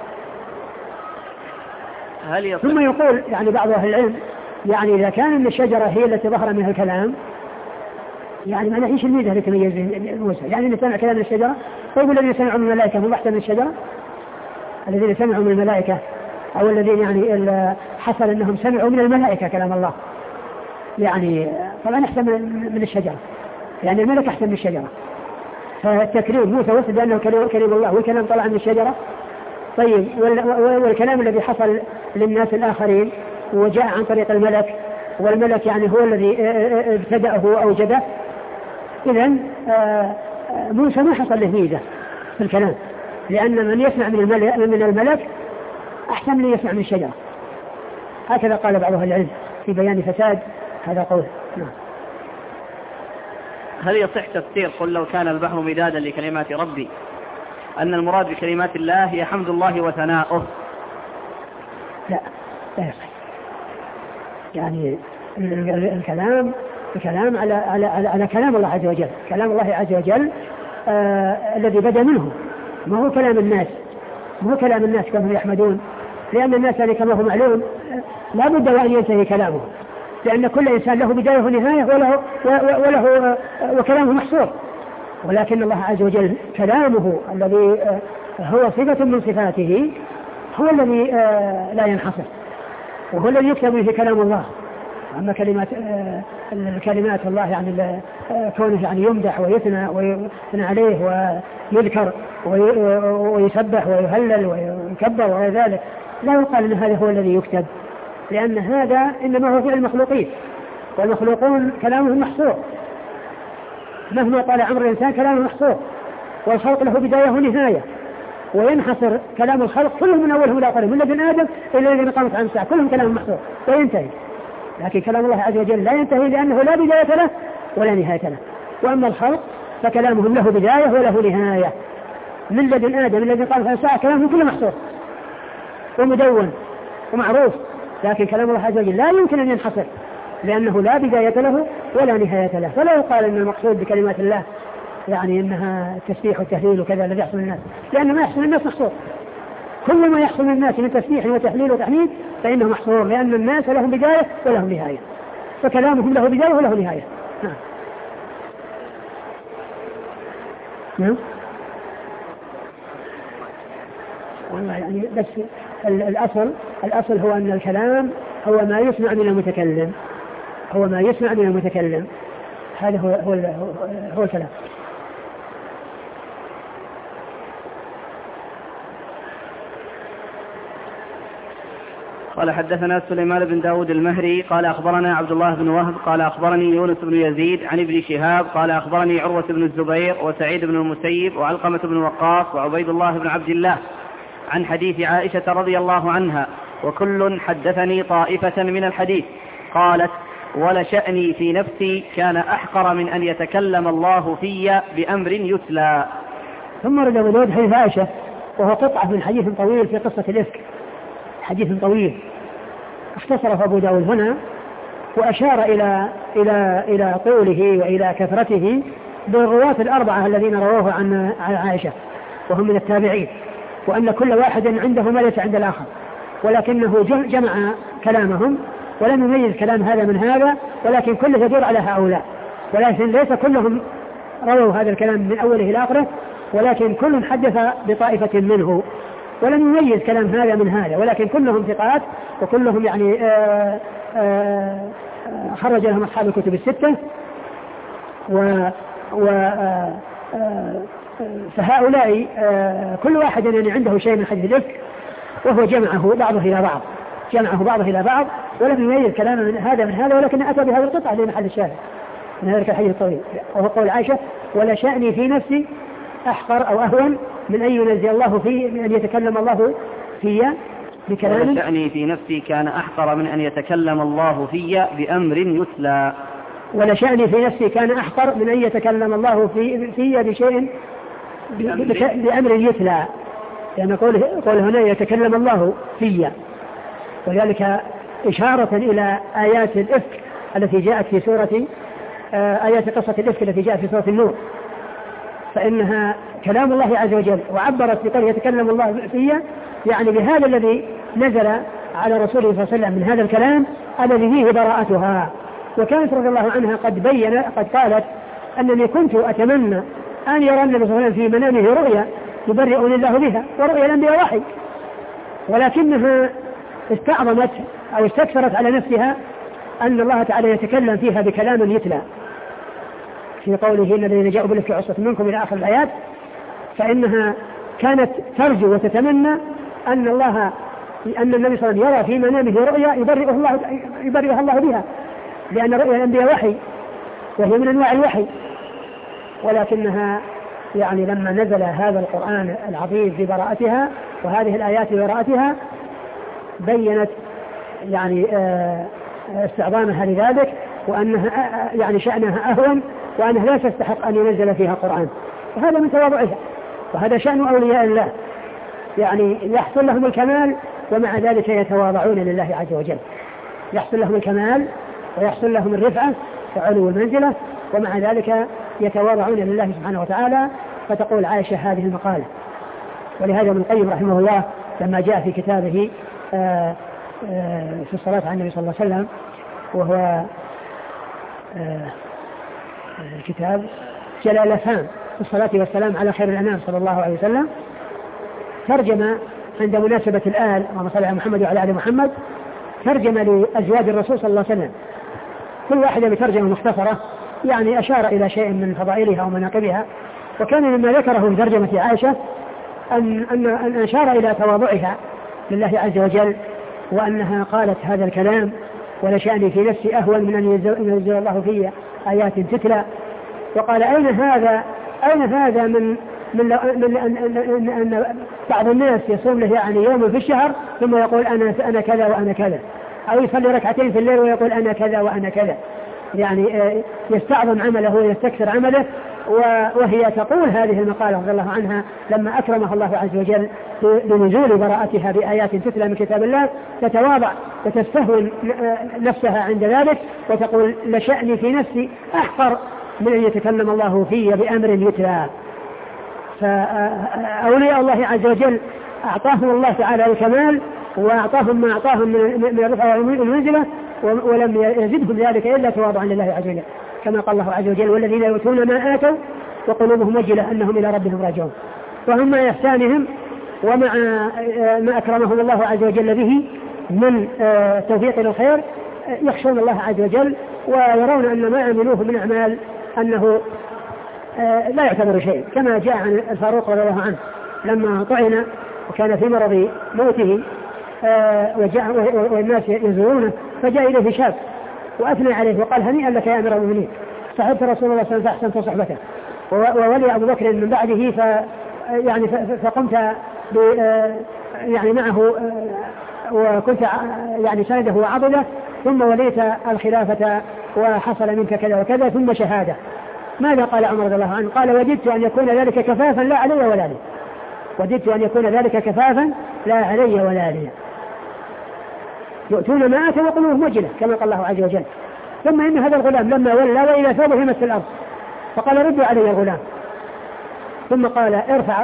هل ثم يقول يعني بعض أهل العلم يعني إذا كان أن الشجرة هي التي ظهر منها الكلام، يعني ما نعيش الميزة التي تميز موسى، يعني أن سمع كلام من الشجرة. طيب الذين سمعوا من الملائكة هم أحسن من الشجرة؟ الذين سمعوا من الملائكة أو الذين يعني حصل أنهم سمعوا من الملائكة كلام الله، يعني طبعا أحسن من الشجرة، يعني الملك أحسن من الشجرة. فالتكريم موسى وصف بأنه كريم الله، والكلام طلع من الشجرة. طيب والكلام الذي حصل للناس الآخرين وجاء عن طريق الملك، والملك يعني هو الذي ابتدأه وأوجده، إذن موسى ما حصل له ميزة في الكلام، لأن من يسمع من الملك, من الملك أحسن من يسمع من الشجرة. هكذا قال بعض أهل العلم في بيان فساد هذا قول. نعم. هل يصح تفسير قل لو كان البحر مدادا لكلمات ربي أن المراد بكلمات الله هي حمد الله وثناؤه؟ لا لا يصح. يعني الكلام الكلام على على على, على كلام الله عز وجل، كلام الله عز وجل آه الذي بدا منه، ما هو كلام الناس، ما هو كلام الناس كما يحمدون، لأن الناس يعني كما هو معلوم لا بد وأن ينتهي كلامه، لأن كل إنسان له بداية ونهاية وله, وله وكلامه محصور. ولكن الله عز وجل كلامه الذي هو صفة من صفاته هو الذي لا ينحصر، وهو الذي يكتب في كلام الله. أما كلمات الكلمات الله يعني كونه يعني يمدح ويثنى ويثنى عليه ويذكر ويسبح ويهلل ويكبر وغير ذلك، لا يقال أن هذا هو الذي يكتب، لأن هذا إنما هو فعل المخلوقين، والمخلوقون كلامهم محصور، مهما طال عمر الإنسان كلامه محصور، والخلق له بداية ونهاية، وينحصر كلام الخلق كلهم من أولهم إلى آخرهم، من لدن آدم إلى الذين قامت عنه الساعة، كلهم كلام محصور وينتهي. لكن كلام الله عز وجل لا ينتهي، لأنه لا بداية له ولا نهاية له. وأما الخلق فكلامهم له بداية وله نهاية، من لدن آدم من لدن قال فالساعة كلامهم كله محصور ومدون ومعروف، لكن كلام الله عز وجل لا يمكن أن ينحصر لأنه لا بداية له ولا نهاية له. فلا يقال أن المقصود بكلمات الله يعني أنها تسبيح وتهليل وكذا الذي يحصل للناس، لأن ما يحصل للناس محصور. كل ما يحصل للناس من تسبيح وتهليل وتحميد فإنه محصور، لأن الناس لهم بداية ولهم نهاية، فكلامهم له بداية وله نهاية. نعم. نعم. والله يعني بس الأصل الأصل هو أن الكلام هو ما يسمع من المتكلم، هو ما يسمع من المتكلم، هذا هو هو هو الكلام. قال حدثنا سليمان بن داود المهري قال أخبرنا عبد الله بن وهب قال أخبرني يونس بن يزيد عن ابن شهاب قال أخبرني عروة بن الزبير وسعيد بن المسيب وعلقمة بن وقاص وعبيد الله بن عبد الله عن حديث عائشة رضي الله عنها وكل حدثني طائفة من الحديث. قالت ولشأني في نفسي كان أحقر من أن يتكلم الله في بأمر يتلى. ثم رد أبو داود حديث عائشة وهو قطعة من حديث طويل في قصة الإفك، حديث طويل اختصره أبو داود هنا وأشار إلى إلى إلى طوله وإلى كثرته بالرواة الأربعة الذين رووه عن عائشة وهم من التابعين، وأن كل واحد عنده ما ليس عند الآخر، ولكنه جمع كلامهم ولم يميز كلام هذا من هذا، ولكن كله يدور على هؤلاء، ولكن ليس كلهم رووا هذا الكلام من أوله إلى آخره، ولكن كل حدث بطائفة منه ولم يميز كلام هذا من هذا، ولكن كلهم ثقات وكلهم يعني آآ آآ خرج لهم أصحاب الكتب الستة. و, و فهؤلاء كل واحد يعني عنده شيء من حديث الإفك وهو جمعه بعضه إلى بعض جمعه بعضه إلى بعض ولم يميز كلام من هذا من هذا، ولكن أتى بهذه القطعة لمحل الشاهد من هذا الحديث الطويل، وهو قول عائشة ولا شأني في نفسي أحقر أو أهون من أن ينزل الله في من أن يتكلم الله في بكلام. ولا شأني في نفسي كان أحقر من أن يتكلم الله في بأمر يتلى. ولا شأني في نفسي كان أحقر من أن يتكلم الله في في بشيء بأمر يتلى، لأن قوله قول هنا يتكلم الله في، وذلك إشارة إلى آيات الإفك التي جاءت في سورة آيات قصة الإفك التي جاءت في سورة النور، فإنها كلام الله عز وجل، وعبرت بقوله يتكلم الله فيه يعني بهذا الذي نزل على رسوله صلى الله عليه وسلم من هذا الكلام الذي فيه براءتها. وكانت رضي الله عنها قد بين قد قالت أنني كنت أتمنى أن يرى النبي صلى الله عليه وسلم في منامه رؤيا يبرئني الله بها، ورؤيا الأنبياء وحي، ولكنها استعظمت أو استكثرت على نفسها أن الله تعالى يتكلم فيها بكلام يتلى في قوله إن الذين جاءوا بالإفك عصبة منكم إلى آخر الآيات، فإنها كانت ترجو وتتمنى أن الله أن النبي صلى الله عليه وسلم يرى في منامه رؤيا يبرئه الله يبرئه الله بها، لأن رؤيا الأنبياء وحي وهي من أنواع الوحي، ولكنها يعني لما نزل هذا القرآن العظيم ببراءتها وهذه الآيات ببراءتها بينت يعني استعظامها لذلك، وأنها يعني شأنها أهون، وأنها لا تستحق أن ينزل فيها قرآن، وهذا من تواضعها، وهذا شأن أولياء الله يعني يحصل لهم الكمال ومع ذلك يتواضعون لله عز وجل، يحصل لهم الكمال ويحصل لهم الرفعة وعلو المنزلة ومع ذلك يتواضعون لله سبحانه وتعالى. فتقول عائشة هذه المقالة. ولهذا ابن القيم رحمه الله لما جاء في كتابه آآ آآ في الصلاة على النبي صلى الله عليه وسلم، وهو كتاب جلال الأفهام في الصلاة والسلام على خير الأنام صلى الله عليه وسلم، ترجم عند مناسبة الآل اللهم صل على محمد وعلى آل محمد، ترجم لأزواج الرسول صلى الله عليه وسلم كل واحدة بترجمة مختصرة يعني أشار إلى شيء من فضائلها ومناقبها. وكان مما ذكره في ترجمة عائشة أن, أن, أن أشار إلى تواضعها لله عز وجل، وأنها قالت هذا الكلام ولا شأني في نفسي أهون من أن ينزل الله في آيات تتلى. وقال أين هذا أين هذا من من, من أن, أن بعض الناس يصوم له يعني يوم في الشهر ثم يقول أنا أنا كذا وأنا كذا، أو يصلي ركعتين في الليل ويقول أنا كذا وأنا كذا، يعني يستعظم عمله ويستكثر عمله. وهي تقول هذه المقالة رضي الله عنها لما أكرمها الله عز وجل بنزول براءتها بآيات تتلى من كتاب الله، تتواضع وتستهون نفسها عند ذلك وتقول لشأني في نفسي أحقر من أن يتكلم الله في بأمر يتلى. فأولياء الله عز وجل أعطاهم الله تعالى الكمال وأعطاهم ما أعطاهم من الرفعة والمنزلة، ولم يزدهم ذلك إلا تواضعا لله عز وجل، كما قال الله عز وجل والذين يؤتون ما آتوا وقلوبهم وجلة أنهم إلى ربهم راجعون. وهم مع إحسانهم ومع ما أكرمهم الله عز وجل به من توفيق للخير يخشون الله عز وجل ويرون أن ما عملوه من أعمال أنه لا يعتبر شيء، كما جاء عن الفاروق رضي الله عنه لما طعن وكان في مرض موته وجاء والناس يزورونه فجاء إليه شاب وأثنى عليه وقال هنيئا لك يا أمير المؤمنين، صحبت رسول الله صلى الله عليه وسلم فأحسنت صحبته، وولي أبو بكر من بعده ف يعني فقمت يعني معه وكنت يعني سنده وعضده، ثم وليت الخلافة وحصل منك كذا وكذا ثم شهادة. ماذا قال عمر رضي الله عنه؟ قال وددت أن يكون ذلك كفافا لا علي ولا لي، وددت أن يكون ذلك كفافا لا علي ولا لي. يؤتون ما آتوا وقلوبهم وجلة كما قال الله عز وجل. ثم إن هذا الغلام لما ولى وإلى ثوبه مس الأرض فقال ردوا علي الغلام، ثم قال ارفع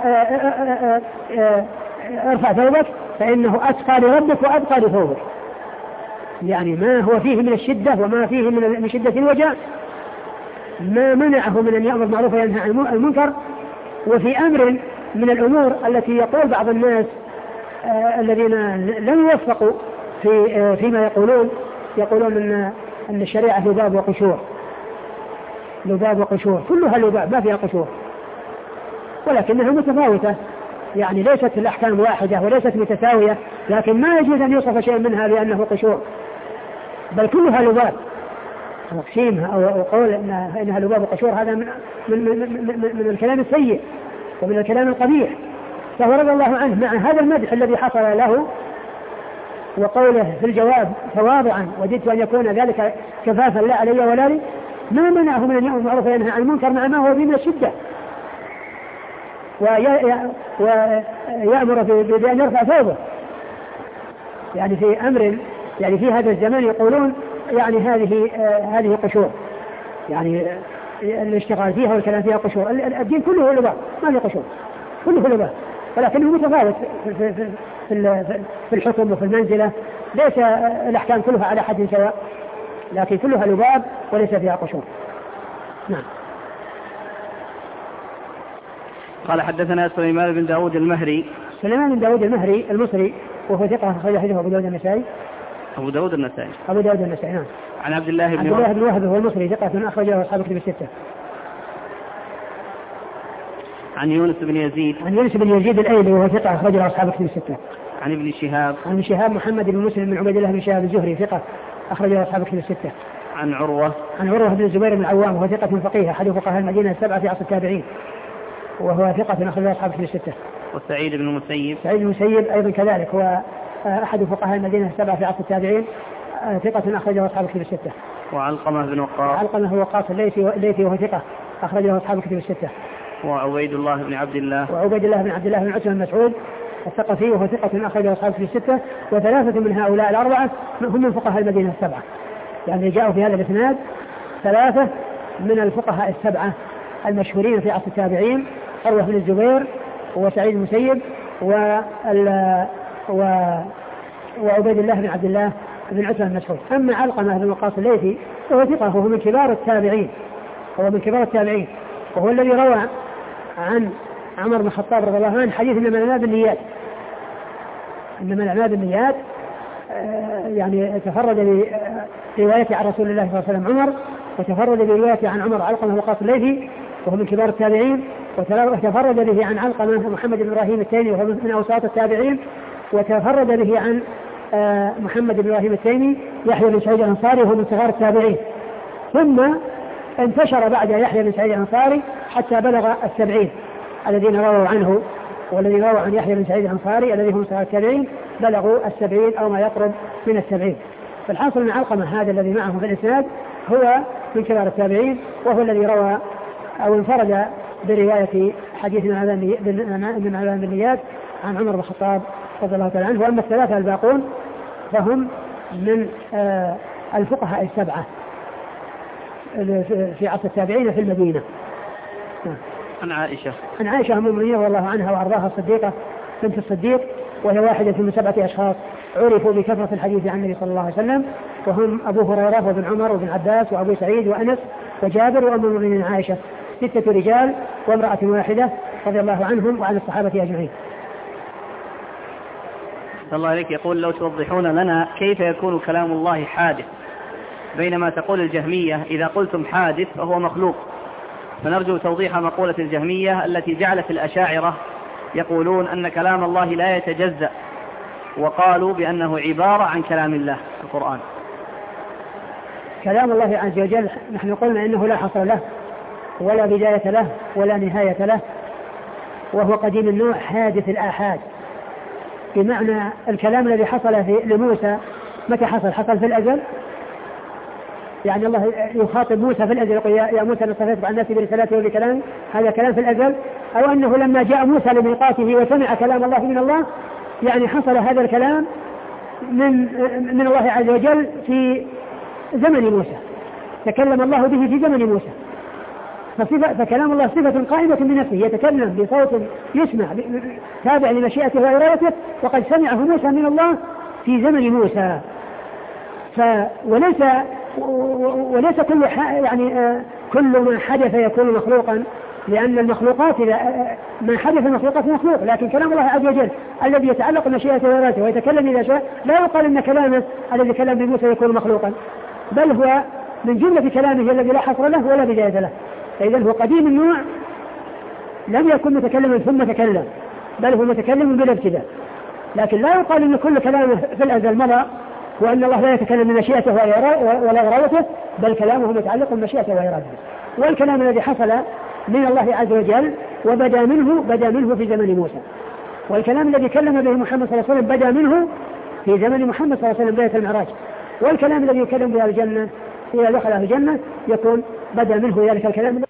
ارفع ثوبك فإنه أتقى لربك وأتقى لثوبك. يعني ما هو فيه من الشدة وما فيه من شدة الوجع ما منعه من أن يأمر بالمعروف وينهى عن المنكر. وفي أمر من الأمور التي يقول بعض الناس آه الذين لم يوفقوا في آه فيما يقولون يقولون أن أن الشريعة لباب وقشور، لباب وقشور، كلها لباب ما فيها قشور، ولكنها متفاوتة، يعني ليست الأحكام واحدة وليست متساوية، لكن ما يجوز أن يوصف شيء منها بأنه قشور، بل كلها لباب. تقسيمها أو قول إنها, إنها لباب وقشور هذا من, من, من, من, من الكلام السيء ومن الكلام القبيح. فهو رضي الله عنه مع هذا المدح الذي حصل له وقوله في الجواب تواضعا وددت أن يكون ذلك كفافا لا علي ولا لي، ما منعه من أن يأمر بالمعروف وينهى عن المنكر مع ما هو فيه من الشدة، ويأمر بأن يرفع ثوبه. يعني في أمر يعني في هذا الزمان يقولون يعني هذه آه هذه قشور، يعني آه الاشتغال فيها والكلام فيها قشور. الدين كله لباب ما في قشور، كله لباب، ولكنه متفاوت في, في, في, في, في الحكم وفي المنزلة. ليس الأحكام كلها على حد سواء، لكن كلها لباب وليس فيها قشور. نعم. قال حدثنا سليمان بن داود المهري. سليمان بن داود المهري المصري وهو ثقة أخرج حديثه أبو داود النسائي. أبو داود النسائي. أبو داود النسائي نعم. عن عبد الله بن عبد الله بن وهب هو المصري ثقة أخرجه أصحاب الكتب الستة. عن يونس بن يزيد. عن يونس بن يزيد الأيلي وهو ثقة أخرجه أصحاب الكتب الستة. عن ابن شهاب. عن شهاب محمد بن مسلم بن عبيد الله بن شهاب الزهري ثقة أخرجه أصحاب الكتب الستة. عن عروة. عن عروة بن الزبير بن العوام وهو ثقة فقيه أحد فقهاء المدينة السبعة في عصر التابعين وهو ثقة أخرجه أصحاب الكتب الستة. وسعيد بن المسيب. سعيد بن المسيب أيضا كذلك هو أحد فقهاء المدينة السبعة في عصر التابعين ثقة أخرجه أصحاب الكتب الستة. وعلقمة بن وقاص. علقمة هو وقاص الليثي وهو ثقة أخرجه أصحاب الكتب الستة. وعبيد الله بن عبد الله. وعبيد الله بن عبد الله بن عتبة بن مسعود الثقفي وهو ثقة أخرجه أصحاب الكتب الستة. وثلاثة من هؤلاء الأربعة هم من فقهاء المدينة السبعة، يعني جاءوا في هذا الإسناد ثلاثة من الفقهاء السبعة المشهورين في عصر التابعين، عروة بن الزبير وسعيد المسيب وال و... وعبيد الله بن عبد الله بن عتبة بن مسعود. أما علقمة بن وقاص الليثي فهو ثقة وهو من كبار التابعين، هو من كبار التابعين وهو الذي روى عن عمر بن الخطاب رضي الله عنه حديث إنما الأعمال بالنيات، إنما الأعمال بالنيات يعني تفرد بروايته عن رسول الله صلى الله عليه وسلم عمر، وتفرد بروايته عن عمر علقمة بن وقاص الليثي وهو من كبار التابعين، وتفرد به عن علقمة محمد بن إبراهيم التيمي وهو من أوساط التابعين، وتفرد به عن محمد بن إبراهيم التيمي يحيى بن سعيد الأنصاري وهو من صغار التابعين. ثم انتشر بعد يحيى بن سعيد الأنصاري حتى بلغ السبعين الذين رووا عنه، والذين رووا عن يحيى بن سعيد الأنصاري الذي هم صغار التابعين بلغوا السبعين أو ما يقرب من السبعين. فالحاصل أن علقمة هذا الذي معه في الإسناد هو من كبار التابعين، وهو الذي روى أو انفرد برواية حديث من عذاب بالنيات عن عمر بن الخطاب رضي الله تعالى عنه. وأما الثلاثة الباقون فهم من آه الفقهاء السبعة في عصر التابعين في المدينة. عن عائشة عن عائشة أم المؤمنين رضي الله عنها وأرضاها الصديقة بنت الصديق، وهي واحدة من سبعة أشخاص عرفوا بكثرة الحديث عن النبي صلى الله عليه وسلم، وهم أبو هريرة وابن عمر وابن عباس وأبو سعيد وأنس وجابر وأم المؤمنين عائشة، ستة رجال وامرأة واحدة رضي الله عنهم وعن الصحابة أجمعين. صلى الله عليك. يقول لو توضحون لنا كيف يكون كلام الله حادث، بينما تقول الجهمية إذا قلتم حادث فهو مخلوق، فنرجو توضيح مقولة الجهمية التي جعلت الأشاعرة يقولون أن كلام الله لا يتجزأ، وقالوا بأنه عبارة عن كلام الله القرآن. كلام الله عز وجل نحن قلنا إنه لا حصر له ولا بداية له ولا نهاية له، وهو قديم النوع حادث الآحاد، بمعنى الكلام الذي حصل في لموسى متى حصل؟ حصل في الأزل، يعني الله يخاطب موسى في الأزل يقول يا موسى نصفت عن نفسي برسالته وبكلامه، هذا كلام في الأزل، أو أنه لما جاء موسى لميقاته وسمع كلام الله من الله، يعني حصل هذا الكلام من من الله عز وجل في زمن موسى، تكلم الله به في زمن موسى، فكلام الله صفة قائمة بنفسه، يتكلم بصوت يسمع تابع لمشيئته وإرادته، وقد سمعه موسى من الله في زمن موسى. ف وليس وليس كل يعني كل ما حدث يكون مخلوقا، لأن المخلوقات ما حدث المخلوقات مخلوق، لكن كلام الله عز وجل الذي يتعلق بمشيئته وإرادته ويتكلم إذا شاء لا يقال أن كلامه الذي كلم بموسى يكون مخلوقا، بل هو من جملة كلامه الذي لا حصر له ولا بداية له. فإذا هو قديم النوع لم يكن متكلما ثم تكلم، بل هو متكلم بلا ابتداء، لكن لا يقال أن كل كلامه في الأزل مضى، وأن الله لا يتكلم بمشيئته ولا إرادته، بل كلامه متعلق بمشيئته وإرادته. والكلام الذي حصل من الله عز وجل وبدا منه بدا منه في زمن موسى، والكلام الذي كلم به محمد صلى الله عليه وسلم بدا منه في زمن محمد صلى الله عليه وسلم بداية المعراج، والكلام الذي يكلم به الجنة إذا دخل الجنة يكون بدا منه ذلك الكلام